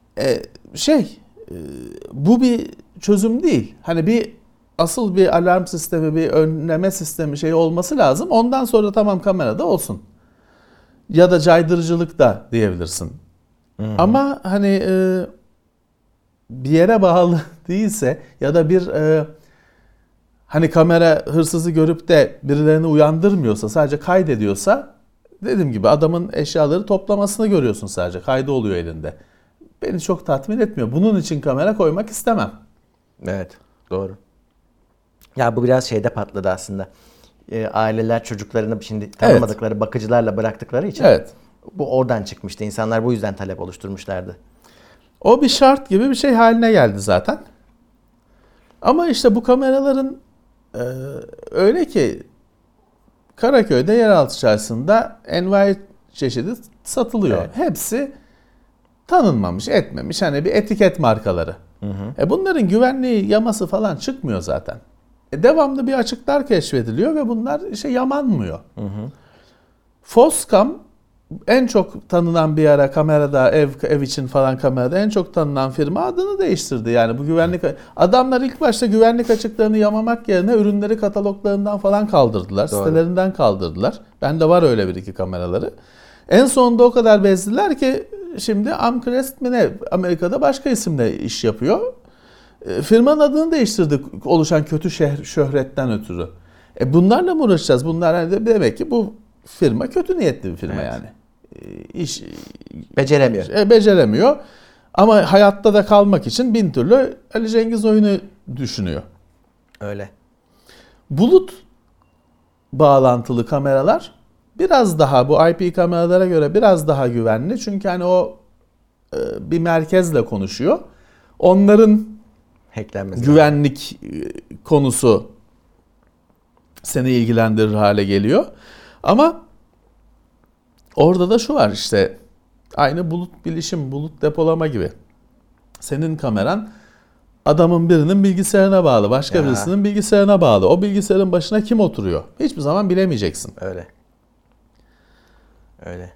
Bu bir çözüm değil. Hani asıl bir alarm sistemi, bir önleme sistemi olması lazım. Ondan sonra tamam kamerada olsun. Ya da caydırıcılık da diyebilirsin. Ama hani bir yere bağlı değilse ya da hani kamera hırsızı görüp de birilerini uyandırmıyorsa, sadece kaydediyorsa, dediğim gibi adamın eşyaları toplamasını görüyorsun sadece. Kaydı oluyor elinde. Beni çok tatmin etmiyor. Bunun için kamera koymak istemem. Evet, doğru. Ya bu biraz patladı aslında. Aileler çocuklarını şimdi tanımadıkları bakıcılarla bıraktıkları için bu oradan çıkmıştı. İnsanlar bu yüzden talep oluşturmuşlardı. O bir şart gibi bir şey haline geldi zaten. Ama işte bu kameraların öyle ki Karaköy'de yeraltı çarşısında envai çeşidi satılıyor. Evet. Hepsi tanınmamış, etmemiş. Hani bir etiket markaları. Bunların güvenliği yaması falan çıkmıyor zaten. Devamlı bir açıklar keşfediliyor ve bunlar yamanmıyor. Foscam en çok tanınan bir ara kamerada, ev için falan kamerada en çok tanınan firma adını değiştirdi. Yani bu güvenlik adamlar ilk başta güvenlik açıklarını yamamak yerine ürünleri kataloglarından falan kaldırdılar. Doğru. Sitelerinden kaldırdılar. Bende var öyle bir iki kameraları. En sonunda o kadar bezdiler ki şimdi Amcrest mi ne, Amerika'da başka isimle iş yapıyor. Firmanın adını değiştirdik oluşan kötü şöhretten ötürü. Bunlarla mı uğraşacağız? Bunlar hani demek ki bu firma kötü niyetli bir firma, evet. yani. İş Beceremiyor. Beceremiyor. Ama hayatta da kalmak için bin türlü Ali Cengiz oyunu düşünüyor. Öyle. Bulut bağlantılı kameralar biraz daha bu IP kameralara göre biraz daha güvenli. Çünkü hani o bir merkezle konuşuyor. Onların Hacklenmesi. güvenlik konusu seni ilgilendirir hale geliyor. Ama orada da şu var işte, aynı bulut bilişim, bulut depolama gibi. Senin kameran adamın birinin bilgisayarına bağlı, başka birisinin bilgisayarına bağlı. O bilgisayarın başına kim oturuyor? Hiçbir zaman bilemeyeceksin. Öyle. Öyle.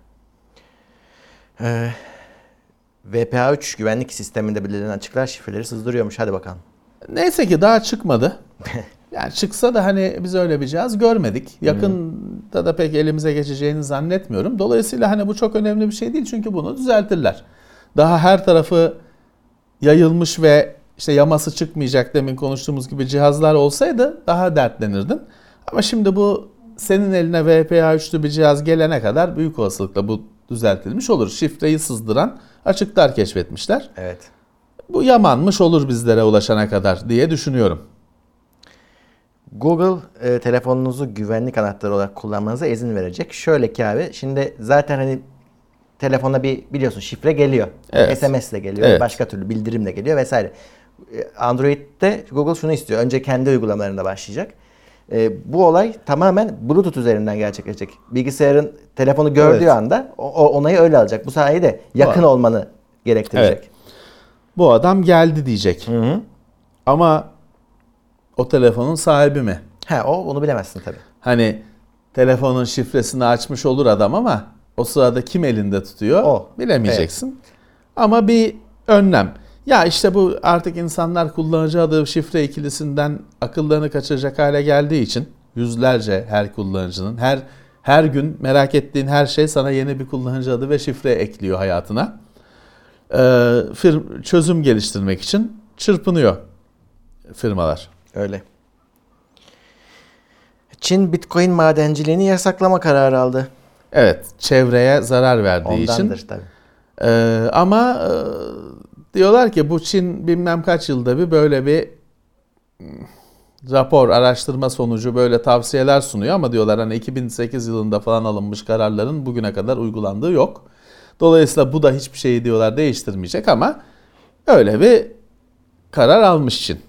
VPA3 güvenlik sisteminde belirlenen açıklar şifreleri sızdırıyormuş. Hadi bakalım. Neyse ki daha çıkmadı. Yani çıksa da hani biz öyle bir cihaz görmedik. Yakında da pek elimize geçeceğini zannetmiyorum. Dolayısıyla hani bu çok önemli bir şey değil. Çünkü bunu düzeltirler. Daha her tarafı yayılmış ve işte yaması çıkmayacak demin konuştuğumuz gibi cihazlar olsaydı daha dertlenirdin. Ama şimdi bu senin eline VPA3'lü bir cihaz gelene kadar büyük olasılıkla bu düzeltilmiş olur. Şifreyi sızdıran açıklar keşfetmişler. Evet. Bu yamanmış olur bizlere ulaşana kadar diye düşünüyorum. Google telefonunuzu güvenlik anahtarı olarak kullanmanıza izin verecek. Şöyle ki abi, şimdi zaten hani telefona bir biliyorsun şifre geliyor. Evet. SMS ile geliyor. Evet. Başka türlü bildirimle geliyor vesaire. Android'de Google şunu istiyor. Önce kendi uygulamalarında başlayacak. Bu olay tamamen Bluetooth üzerinden gerçekleşecek. Bilgisayarın telefonu gördüğü anda o onayı öyle alacak. Bu sayede yakın olmanı gerektirecek. Evet. Bu adam geldi diyecek. Hı. Ama o telefonun sahibi mi? Onu bilemezsin tabii. Hani telefonun şifresini açmış olur adam ama o sırada kim elinde tutuyor O. bilemeyeceksin. Ama bir önlem. Ya işte bu artık insanlar kullanıcı adı şifre ikilisinden akıllarını kaçıracak hale geldiği için yüzlerce her kullanıcının her gün merak ettiğin her şey sana yeni bir kullanıcı adı ve şifre ekliyor hayatına. Çözüm geliştirmek için çırpınıyor firmalar. Öyle. Çin Bitcoin madenciliğini yasaklama kararı aldı. Evet, çevreye zarar verdiği Ondandır için. tabii. Ama diyorlar ki bu Çin bilmem kaç yılda bir böyle bir rapor, araştırma sonucu böyle tavsiyeler sunuyor ama diyorlar hani 2008 yılında falan alınmış kararların bugüne kadar uygulandığı yok. Dolayısıyla bu da hiçbir şeyi diyorlar değiştirmeyecek ama öyle bir karar almış Çin.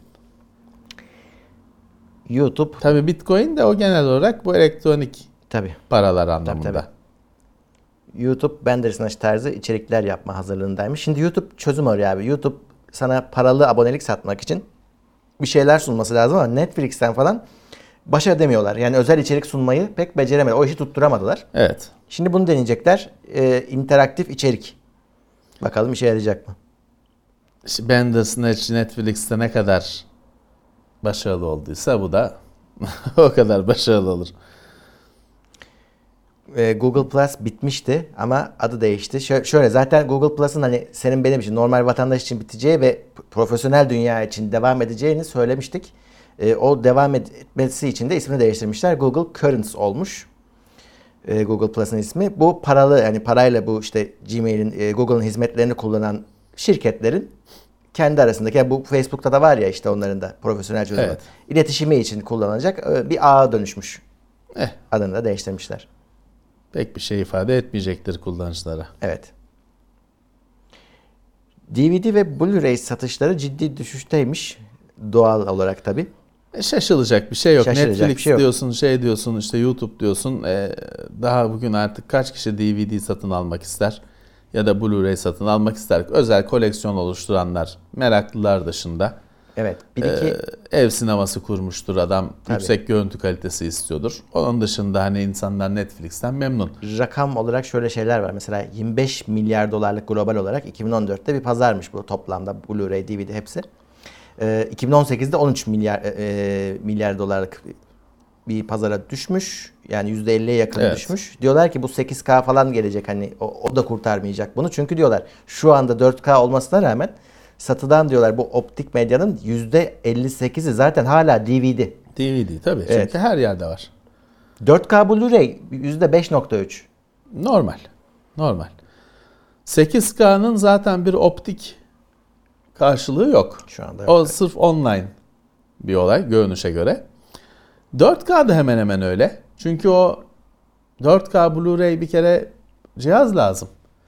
YouTube. Tabii Bitcoin de o genel olarak bu elektronik Tabii. paralar anlamında. Tabii. YouTube Bandersnatch tarzı içerikler yapma hazırlığındaymış. Şimdi YouTube çözüm arıyor abi. YouTube sana paralı abonelik satmak için bir şeyler sunması lazım ama Netflix'ten falan baş edemiyorlar. Yani özel içerik sunmayı pek beceremediler. O işi tutturamadılar. Evet. Şimdi bunu deneyecekler. İnteraktif içerik. Bakalım işe yarayacak mı? Bandersnatch Netflix'te ne kadar başarılı olduysa bu da o kadar başarılı olur. Google Plus bitmişti ama adı değişti. Şöyle zaten Google Plus'ın hani senin benim için normal vatandaş için biteceği ve profesyonel dünya için devam edeceğini söylemiştik. O devam etmesi için de ismini değiştirmişler. Google Currents olmuş. Google Plus'ın ismi. Bu paralı, yani parayla bu işte Gmail'in, Google'ın hizmetlerini kullanan şirketlerin kendi arasındaki, yani bu Facebook'ta da var ya işte onların da profesyonel çözümü. Evet. İletişimi için kullanılacak bir ağa dönüşmüş. Adını da değiştirmişler. Pek bir şey ifade etmeyecektir kullanıcılara. Evet. DVD ve Blu-ray satışları ciddi düşüşteymiş. Doğal olarak tabii. Şaşılacak bir şey yok. Şaşılacak Netflix bir şey yok. diyorsun, şey diyorsun, işte YouTube diyorsun. Daha bugün artık kaç kişi DVD satın almak ister ya da Blu-ray satın almak ister. Özel koleksiyon oluşturanlar, meraklılar dışında Evet. Bir iki Ev sineması kurmuştur adam. Tabii. Yüksek görüntü kalitesi istiyordur. Onun dışında hani insanlar Netflix'ten memnun. rakam olarak şöyle şeyler var. Mesela 25 milyar dolarlık global olarak 2014'te bir pazarmış bu toplamda. Blu-ray, DVD hepsi. 2018'de 13 milyar dolarlık bir pazara düşmüş. Yani %50'ye yakın Evet. düşmüş. Diyorlar ki bu 8K falan gelecek, hani o da kurtarmayacak bunu. Çünkü diyorlar şu anda 4K olmasına rağmen satılan diyorlar bu optik medyanın %58'i zaten hala DVD. DVD tabii. Evet. Çünkü her yerde var. 4K Blu-ray %5.3. Normal. Normal. 8K'nın zaten bir optik karşılığı yok. Şu anda O yok. sırf online bir olay görünüşe göre. 4K da hemen hemen öyle. Çünkü o 4K Blu-ray bir kere cihaz lazım.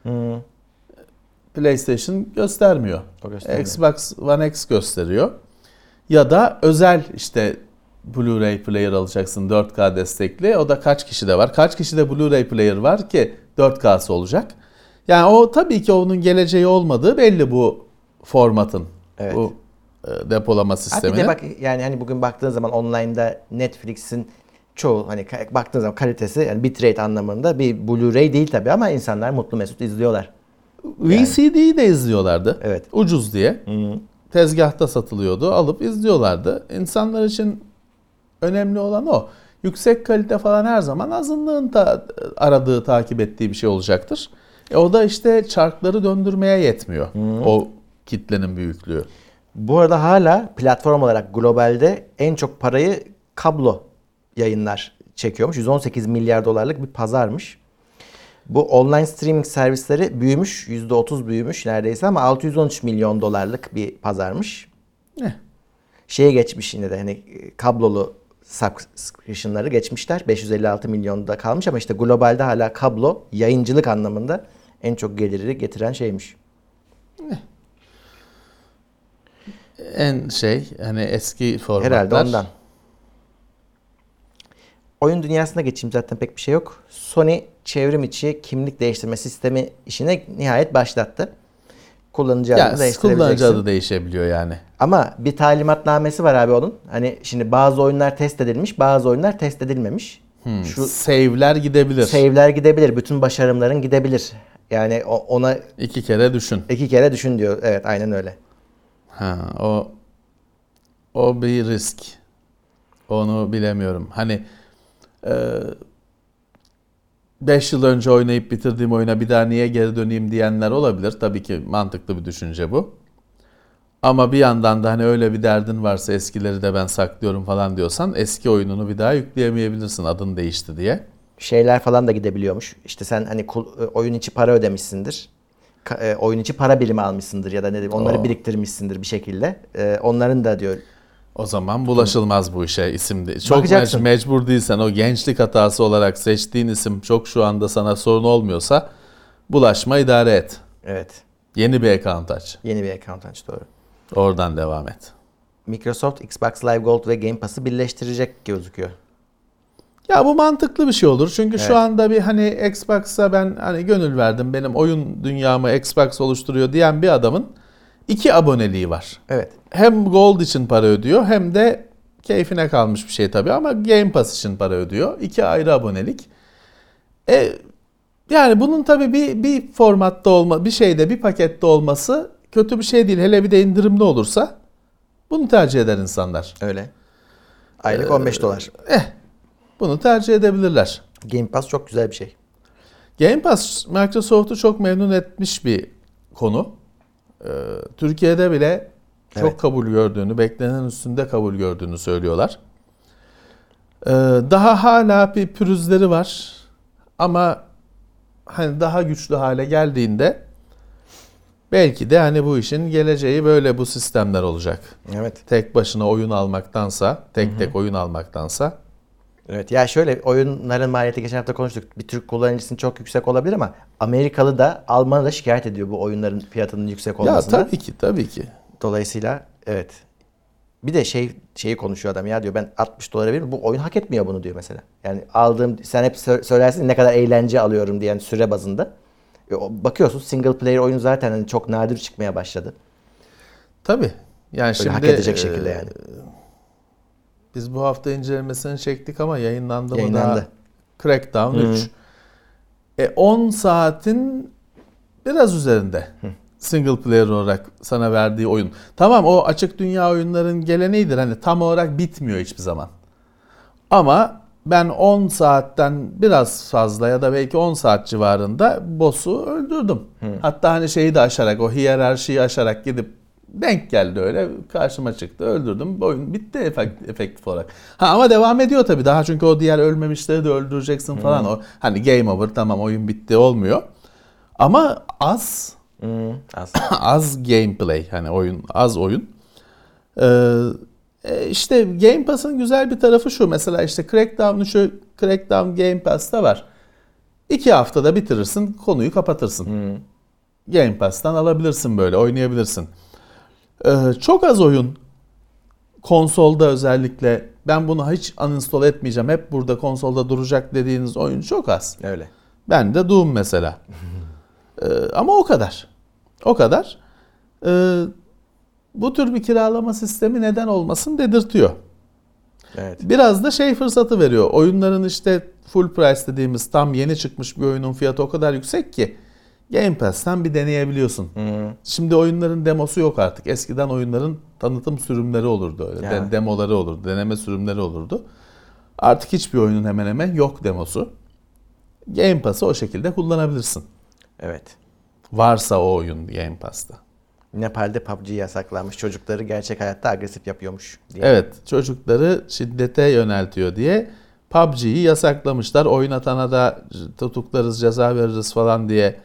PlayStation göstermiyor. O göstermiyor. Xbox One X gösteriyor. Ya da özel işte Blu-ray player alacaksın 4K destekli. O da kaç kişide var? Kaç kişide Blu-ray player var ki 4K'sı olacak? Yani o tabii ki onun geleceği olmadığı belli bu formatın. Evet. Bu depolama Ha, bir sisteminin. de bak yani hani bugün baktığın zaman online'da Netflix'in çoğu hani baktığın zaman kalitesi yani bitrate anlamında bir Blu-ray değil tabii ama insanlar mutlu mesut izliyorlar. VCD'yi de izliyorlardı. Evet. Ucuz diye. Tezgahta satılıyordu. Alıp izliyorlardı. İnsanlar için önemli olan o. Yüksek kalite falan her zaman azınlığın da aradığı, takip ettiği bir şey olacaktır. O da işte çarkları döndürmeye yetmiyor. O kitlenin büyüklüğü. Bu arada hala platform olarak globalde en çok parayı kablo yayınlar çekiyormuş. 118 milyar dolarlık bir pazarmış. Bu online streaming servisleri büyümüş. %30 büyümüş neredeyse ama 613 milyon dolarlık bir pazarmış. Şeye geçmiş yine de hani kablolu subscription'ları geçmişler. 556 milyonda kalmış ama işte globalde hala kablo yayıncılık anlamında en çok geliri getiren şeymiş. En hani eski formatlar. Herhalde ondan. Oyun dünyasına geçeyim, zaten pek bir şey yok. Sony çevrim içi kimlik değiştirme sistemi işine nihayet başlattı. Kullanıcı adını değiştirebileceksin. Kullanıcı adı değişebiliyor yani. Ama bir talimatnamesi var abi onun. Hani şimdi bazı oyunlar test edilmiş, bazı oyunlar test edilmemiş. Şu Save'ler gidebilir. save'ler gidebilir, bütün başarımların gidebilir. Yani ona 2 kere düşün. 2 kere düşün diyor. Evet, aynen öyle. O bir risk. Onu bilemiyorum. Hani 5 yıl önce oynayıp bitirdiğim oyuna bir daha niye geri döneyim diyenler olabilir. Tabii ki mantıklı bir düşünce bu. Ama bir yandan da hani öyle bir derdin varsa eskileri de ben saklıyorum falan diyorsan eski oyununu bir daha yükleyemeyebilirsin adın değişti diye. Şeyler falan da gidebiliyormuş. İşte sen hani oyun içi para ödemişsindir. Oyun içi para birimi almışsındır ya da ne diyeyim, onları biriktirmişsindir bir şekilde. Onların da diyor. O zaman bulaşılmaz bu işe isim değil. Çok Bakacaksın. mecbur değilsen o gençlik hatası olarak seçtiğin isim çok şu anda sana sorun olmuyorsa bulaşma, idare et. Evet. Yeni bir account aç. Yeni bir account aç, doğru. Oradan devam et. Microsoft Xbox Live Gold ve Game Pass'ı birleştirecek gözüküyor. Ya bu mantıklı bir şey olur. Çünkü Evet. şu anda bir hani Xbox'a ben hani gönül verdim. Benim oyun dünyamı Xbox oluşturuyor diyen bir adamın 2 aboneliği var. Evet. Hem Gold için para ödüyor hem de keyfine kalmış bir şey tabii ama Game Pass için para ödüyor. 2 ayrı abonelik. Yani bunun tabii bir formatta bir şeyde bir pakette olması kötü bir şey değil. Hele bir de indirimli olursa bunu tercih eder insanlar. Öyle. Aylık 15 dolar. Bunu tercih edebilirler. Game Pass çok güzel bir şey. Game Pass Microsoft'u çok memnun etmiş bir konu. Türkiye'de bile çok Evet. kabul gördüğünü, beklenenin üstünde kabul gördüğünü söylüyorlar. Daha hala bir pürüzleri var ama hani daha güçlü hale geldiğinde belki de hani bu işin geleceği böyle bu sistemler olacak. Evet. Tek başına oyun almaktansa, tek oyun almaktansa. Evet. Ya şöyle, oyunların maliyeti geçen hafta konuştuk. Bir Türk kullanıcısının çok yüksek olabilir ama Amerikalı da Almanı da şikayet ediyor bu oyunların fiyatının yüksek Ya olmasından. tabii ki. Dolayısıyla evet. Bir de şeyi konuşuyor adam, ya diyor ben 60 dolara veririm, bu oyun hak etmiyor bunu diyor mesela. Yani aldığım, sen hep söylersin ne kadar eğlence alıyorum diyen süre bazında. Bakıyorsun single player oyun zaten hani çok nadir çıkmaya başladı. Tabii. Yani Böyle şimdi hak edecek şekilde yani. biz bu hafta incelemesini çektik ama yayınlandı mı Yayınlandı. daha? Crackdown 3. 10 saatin biraz üzerinde single player olarak sana verdiği oyun. Tamam, o açık dünya oyunların geleneğidir. Hani tam olarak bitmiyor hiçbir zaman. Ama ben 10 saatten biraz fazla ya da belki 10 saat civarında boss'u öldürdüm. Hatta hani şeyi de aşarak, o hiyerarşiyi aşarak gidip denk geldi öyle. Karşıma çıktı, öldürdüm. Oyun bitti efektif olarak. Ama devam ediyor tabii daha, çünkü o diğer ölmemişleri de öldüreceksin falan. O hani game over, tamam oyun bitti olmuyor. Ama az az gameplay, hani az oyun. İşte Game Pass'ın güzel bir tarafı şu. Mesela işte Crackdown Game Pass'ta var. 2 haftada bitirirsin, konuyu kapatırsın. Game Pass'tan alabilirsin, böyle oynayabilirsin. Çok az oyun konsolda, özellikle ben bunu hiç uninstall etmeyeceğim, hep burada konsolda duracak dediğiniz oyun çok az. Öyle. Ben de Doom mesela. Ama o kadar. O kadar. Bu tür bir kiralama sistemi neden olmasın dedirtiyor. Evet. Biraz da şey fırsatı veriyor. Oyunların işte full price dediğimiz, tam yeni çıkmış bir oyunun fiyatı o kadar yüksek ki Game Pass'ten bir deneyebiliyorsun. Şimdi oyunların demosu yok artık. Eskiden oyunların tanıtım sürümleri olurdu öyle. Ya. Demoları olurdu, deneme sürümleri olurdu. Artık hiçbir oyunun hemen hemen yok demosu. Game Pass'ı o şekilde kullanabilirsin. Evet. Varsa o oyun Game Pass'ta. Nepal'de PUBG yasaklanmış. Çocukları gerçek hayatta agresif yapıyormuş diye. Evet, çocukları şiddete yöneltiyor diye PUBG'yi yasaklamışlar. Oyun atana da tutuklarız, ceza veririz falan diye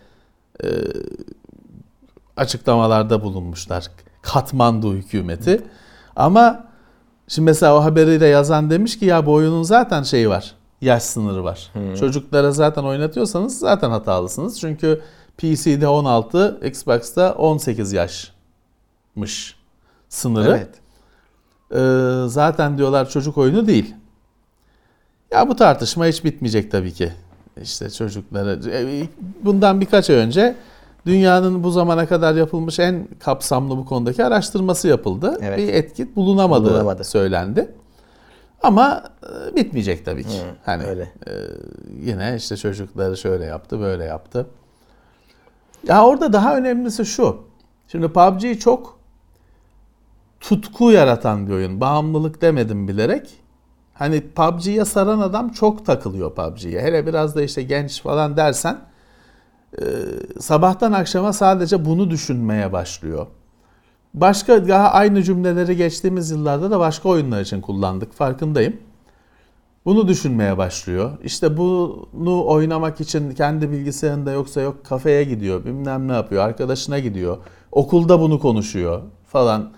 açıklamalarda bulunmuşlar Katmandu hükümeti. Ama şimdi mesela o haberiyle yazan demiş ki ya bu oyunun zaten şeyi var, yaş sınırı var. Çocuklara zaten oynatıyorsanız zaten hatalısınız. Çünkü PC'de 16, Xbox'ta 18 yaşmış sınırı. Evet. Zaten diyorlar çocuk oyunu değil. Ya bu tartışma hiç bitmeyecek tabii ki. İşte çocuklara, bundan birkaç ay önce dünyanın bu zamana kadar yapılmış en kapsamlı bu konudaki araştırması yapıldı. Evet. Bir etki bulunamadı söylendi. Ama bitmeyecek tabii ki. Hani öyle. Yine işte çocukları şöyle yaptı, böyle yaptı. Ya orada daha önemlisi şu. Şimdi PUBG çok tutku yaratan bir oyun. Bağımlılık demedim bilerek. Hani PUBG'ye saran adam çok takılıyor PUBG'ye. Hele biraz da işte genç falan dersen sabahtan akşama sadece bunu düşünmeye başlıyor. Başka daha aynı cümleleri geçtiğimiz yıllarda da başka oyunlar için kullandık, farkındayım. Bunu düşünmeye başlıyor. İşte bunu oynamak için kendi bilgisayarında yoksa yok kafeye gidiyor, bilmem ne yapıyor, arkadaşına gidiyor. Okulda bunu konuşuyor falan.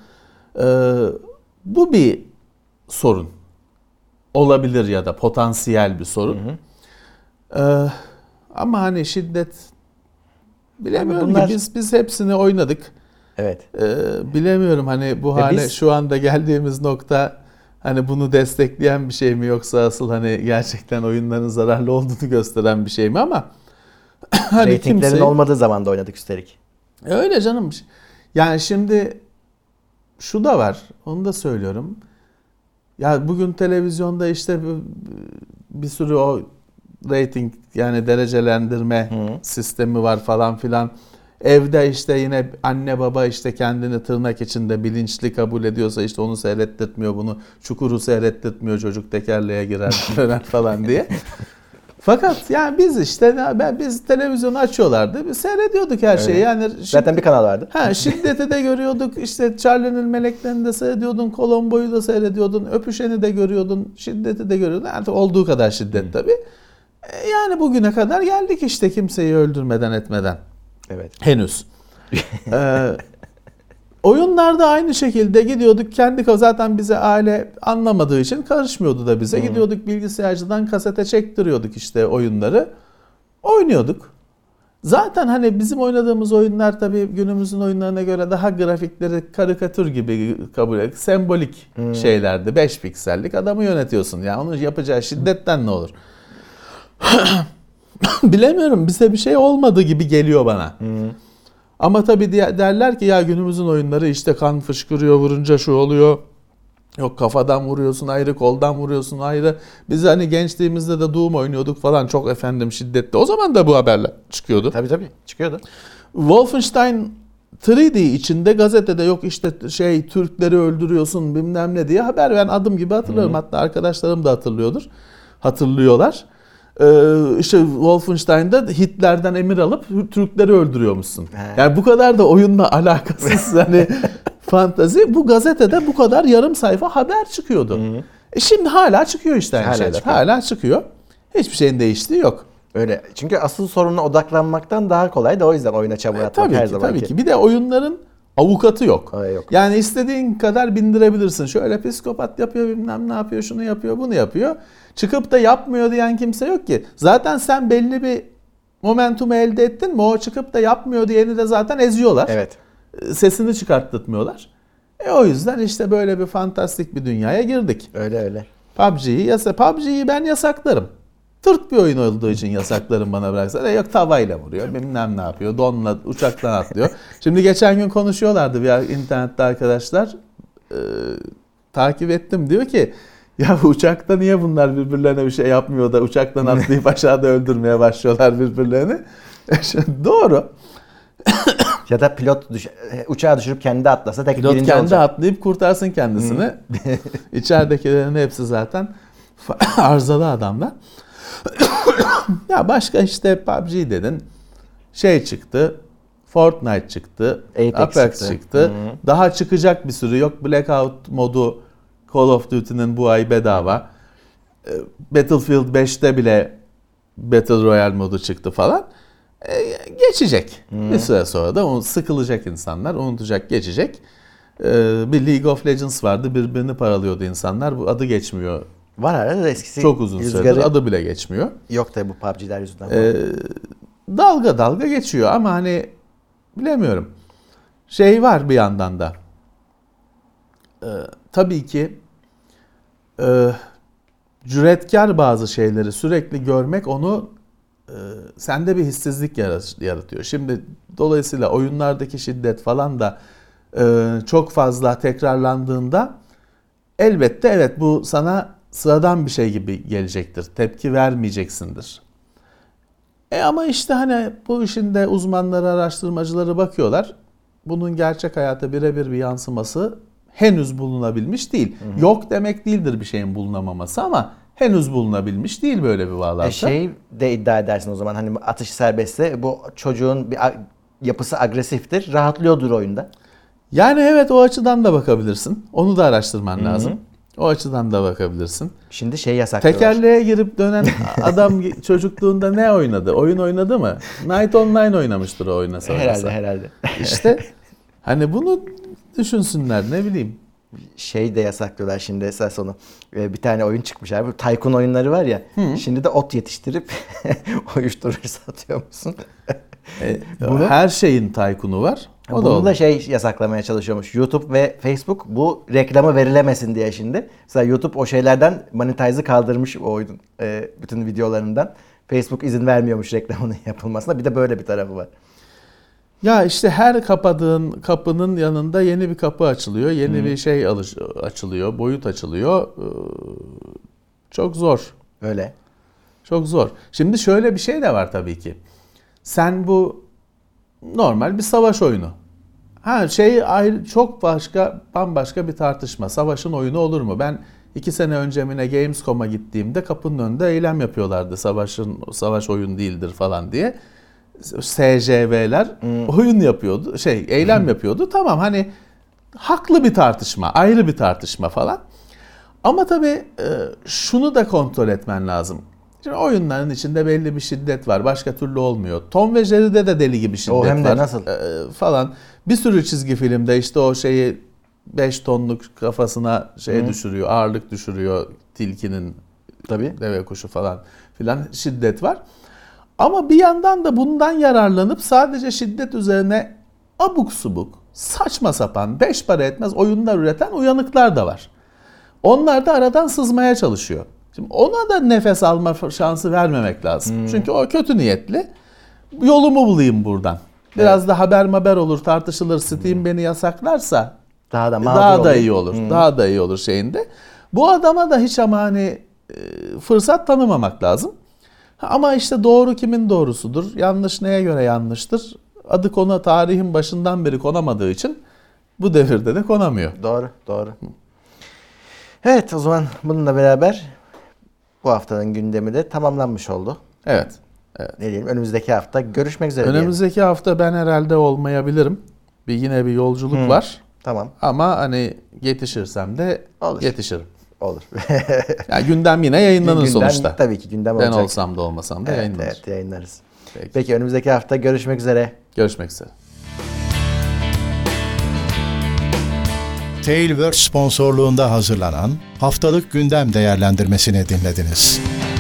Bu bir sorun. Olabilir ya da potansiyel bir sorun. Ama hani şiddet bilemiyorum ki biz hepsini oynadık. Evet. Bilemiyorum hani bu hale şu anda geldiğimiz nokta hani bunu destekleyen bir şey mi, yoksa asıl hani gerçekten oyunların zararlı olduğunu gösteren bir şey mi, ama hani reytinglerin olmadığı zaman da oynadık üstelik. Öyle canım. Yani şimdi şu da var, onu da söylüyorum. Ya bugün televizyonda işte bir sürü o rating, yani derecelendirme sistemi var falan filan. Evde işte yine anne baba işte kendini tırnak içinde bilinçli kabul ediyorsa işte onu seyrettirtmiyor, bunu Çukur'u seyrettirtmiyor, çocuk tekerleğe girer falan diye. Fakat yani biz televizyonu açıyorlardı. Biz seyrediyorduk her şeyi. Yani zaten bir kanal vardı. Şiddeti de görüyorduk. İşte Charlie'nin Meleklerini de seyrediyordun. Columbo'yu da seyrediyordun. Öpüşeni de görüyordun. Şiddeti de görüyordun. Artık olduğu kadar şiddet tabii. Yani bugüne kadar geldik işte, kimseyi öldürmeden etmeden. Evet. Henüz. Oyunlarda aynı şekilde gidiyorduk. Zaten bize aile anlamadığı için karışmıyordu da bize. Gidiyorduk bilgisayarcıdan kasete çektiriyorduk işte oyunları. Oynuyorduk. Zaten hani bizim oynadığımız oyunlar tabii günümüzün oyunlarına göre daha grafikleri karikatür gibi kabul edilir. Sembolik şeylerdi. 5 piksellik adamı yönetiyorsun. Yani onun yapacağı şiddetten ne olur? Bilemiyorum. Bize bir şey olmadı gibi geliyor bana. Ama tabii derler ki ya günümüzün oyunları işte kan fışkırıyor, vurunca şu oluyor. Yok kafadan vuruyorsun ayrı, koldan vuruyorsun ayrı. Biz hani gençliğimizde de Doom oynuyorduk falan, çok efendim şiddetli. O zaman da bu haberler çıkıyordu. Tabii çıkıyordu. Wolfenstein 3D içinde gazetede yok işte Türkleri öldürüyorsun bilmem ne diye haber, ben adım gibi hatırlıyorum. Hatta arkadaşlarım da hatırlıyorlar. İşte Wolfenstein'da Hitler'den emir alıp Türkleri öldürüyormuşsun. Yani bu kadar da oyunla alakasız hani fantazi. Bu gazetede bu kadar yarım sayfa haber çıkıyordu. Şimdi hala çıkıyor işte aynı şeyler. Hala çıkıyor. Hiçbir şeyin değiştiği yok. Öyle. Çünkü asıl soruna odaklanmaktan daha kolay da o yüzden oyuna çamur atmak her zaman. Tabii ki. Bir de oyunların avukatı yok. Yok. Yani istediğin kadar bindirebilirsin. Şöyle psikopat yapıyor, bilmem ne yapıyor, şunu yapıyor, bunu yapıyor. Çıkıp da yapmıyor diyen kimse yok ki. Zaten sen belli bir momentumu elde ettin mi, o çıkıp da yapmıyor diyeni de zaten eziyorlar. Evet. Sesini çıkarttırmıyorlar. O yüzden işte böyle bir fantastik bir dünyaya girdik. Öyle. PUBG'yi ben yasaklarım. Tırt bir oyun olduğu için yasaklarım bana bıraksa. Yok tavayla vuruyor, bilmem ne yapıyor, donla uçaktan atlıyor. Şimdi geçen gün konuşuyorlardı bir internette arkadaşlar. Takip ettim, diyor ki ya uçakta niye bunlar birbirlerine bir şey yapmıyor da uçaktan atlayıp aşağıda öldürmeye başlıyorlar birbirlerini. Doğru. Ya da pilot uçağı düşürüp kendi atlasa tek pilot birinci kendi olacak. atlayıp kurtarsın kendisini. İçeridekilerin hepsi zaten arızalı adamlar. Ya başka işte PUBG dedin. Çıktı. Fortnite çıktı. Apex çıktı. Daha çıkacak bir sürü. Yok Blackout modu Call of Duty'nin bu ay bedava. Battlefield 5'te bile Battle Royale modu çıktı falan. Geçecek. Bir süre sonra da sıkılacak insanlar. Unutacak, geçecek. Bir League of Legends vardı. Birbirini paralıyordu insanlar. Bu adı geçmiyor. Var herhalde eskisi. Çok uzun süredir adı bile geçmiyor. Yok tabi bu PUBG'ler yüzünden. Dalga dalga geçiyor ama hani bilemiyorum. Var bir yandan da. Tabii ki cüretkar bazı şeyleri sürekli görmek onu sende bir hissizlik yaratıyor. Şimdi dolayısıyla oyunlardaki şiddet falan da çok fazla tekrarlandığında elbette evet bu sana sıradan bir şey gibi gelecektir. Tepki vermeyeceksindir. Ama işte hani bu işin de uzmanları, araştırmacıları bakıyorlar. Bunun gerçek hayata birebir bir yansıması henüz bulunabilmiş değil. Yok demek değildir bir şeyin bulunamaması ama henüz bulunabilmiş değil böyle bir bağlantı. De iddia edersin o zaman hani atış serbestse bu çocuğun bir yapısı agresiftir, rahatlıyordur oyunda. Yani evet o açıdan da bakabilirsin. Onu da araştırman lazım. O açıdan da bakabilirsin. Şimdi yasaklıyorlar. Tekerleğe girip dönen adam çocukluğunda ne oynadı? Oyun oynadı mı? Night Online oynamıştır o oynasa. Herhalde. İşte hani bunu düşünsünler, ne bileyim. De yasaklıyorlar şimdi esas onu. Bir tane oyun çıkmış abi. Tycoon oyunları var ya. Şimdi de ot yetiştirip uyuşturucu satıyor musun? Her şeyin Tycoon'u var. Bunu da yasaklamaya çalışıyormuş. YouTube ve Facebook bu reklamı verilemesin diye şimdi. Mesela YouTube o şeylerden monetize'ı kaldırmış o oyunun bütün videolarından. Facebook izin vermiyormuş reklamının yapılmasına. Bir de böyle bir tarafı var. Ya işte her kapadığın kapının yanında yeni bir kapı açılıyor. Yeni bir şey açılıyor. Boyut açılıyor. Çok zor. Öyle. Çok zor. Şimdi şöyle bir şey de var tabii ki. Sen bu normal bir savaş oyunu. Ayrı, çok bambaşka bir tartışma. Savaşın oyunu olur mu? Ben 2 sene önce Gamescom'a gittiğimde kapının önünde eylem yapıyorlardı. Savaş oyun değildir falan diye. SJV'ler oyun yapıyordu. Eylem yapıyordu. Tamam hani haklı bir tartışma, ayrı bir tartışma falan. Ama tabii şunu da kontrol etmen lazım. Şimdi oyunların içinde belli bir şiddet var. Başka türlü olmuyor. Tom ve Jerry'de de deli gibi şiddet hem de var. nasıl? Falan. Bir sürü çizgi filmde işte o 5 tonluk kafasına düşürüyor, ağırlık düşürüyor tilkinin, tabii, deve kuşu falan filan şiddet var. Ama bir yandan da bundan yararlanıp sadece şiddet üzerine abuk subuk, saçma sapan, 5 para etmez oyunlar üreten uyanıklar da var. Onlar da aradan sızmaya çalışıyor. Şimdi ona da nefes alma şansı vermemek lazım. Çünkü o kötü niyetli. Yolumu bulayım buradan Biraz da haber olur, tartışılır. Steam beni yasaklarsa Daha da mağdur daha da olayım. iyi olur. Daha da iyi olur şeyinde. Bu adama da hiç ama hani fırsat tanımamak lazım. Ama işte doğru kimin doğrusudur? Yanlış neye göre yanlıştır? Adı tarihin başından beri konamadığı için bu devirde de konamıyor. Doğru. Evet, o zaman bununla beraber bu haftanın gündemi de tamamlanmış oldu. Evet. Ne diyelim, önümüzdeki hafta görüşmek üzere diyelim. Önümüzdeki hafta ben herhalde olmayabilirim. Yine bir yolculuk var. Tamam. Ama hani yetişirsem de Olur. yetişirim. Olur. Yani gündem yine yayınlanır sonuçta. Tabii ki gündem Ben olacak. olsam da olmasam da yayınlanır. Evet, yayınlarız. Peki. Peki önümüzdeki hafta görüşmek üzere. Görüşmek üzere. Tailwords sponsorluğunda hazırlanan haftalık gündem değerlendirmesini dinlediniz.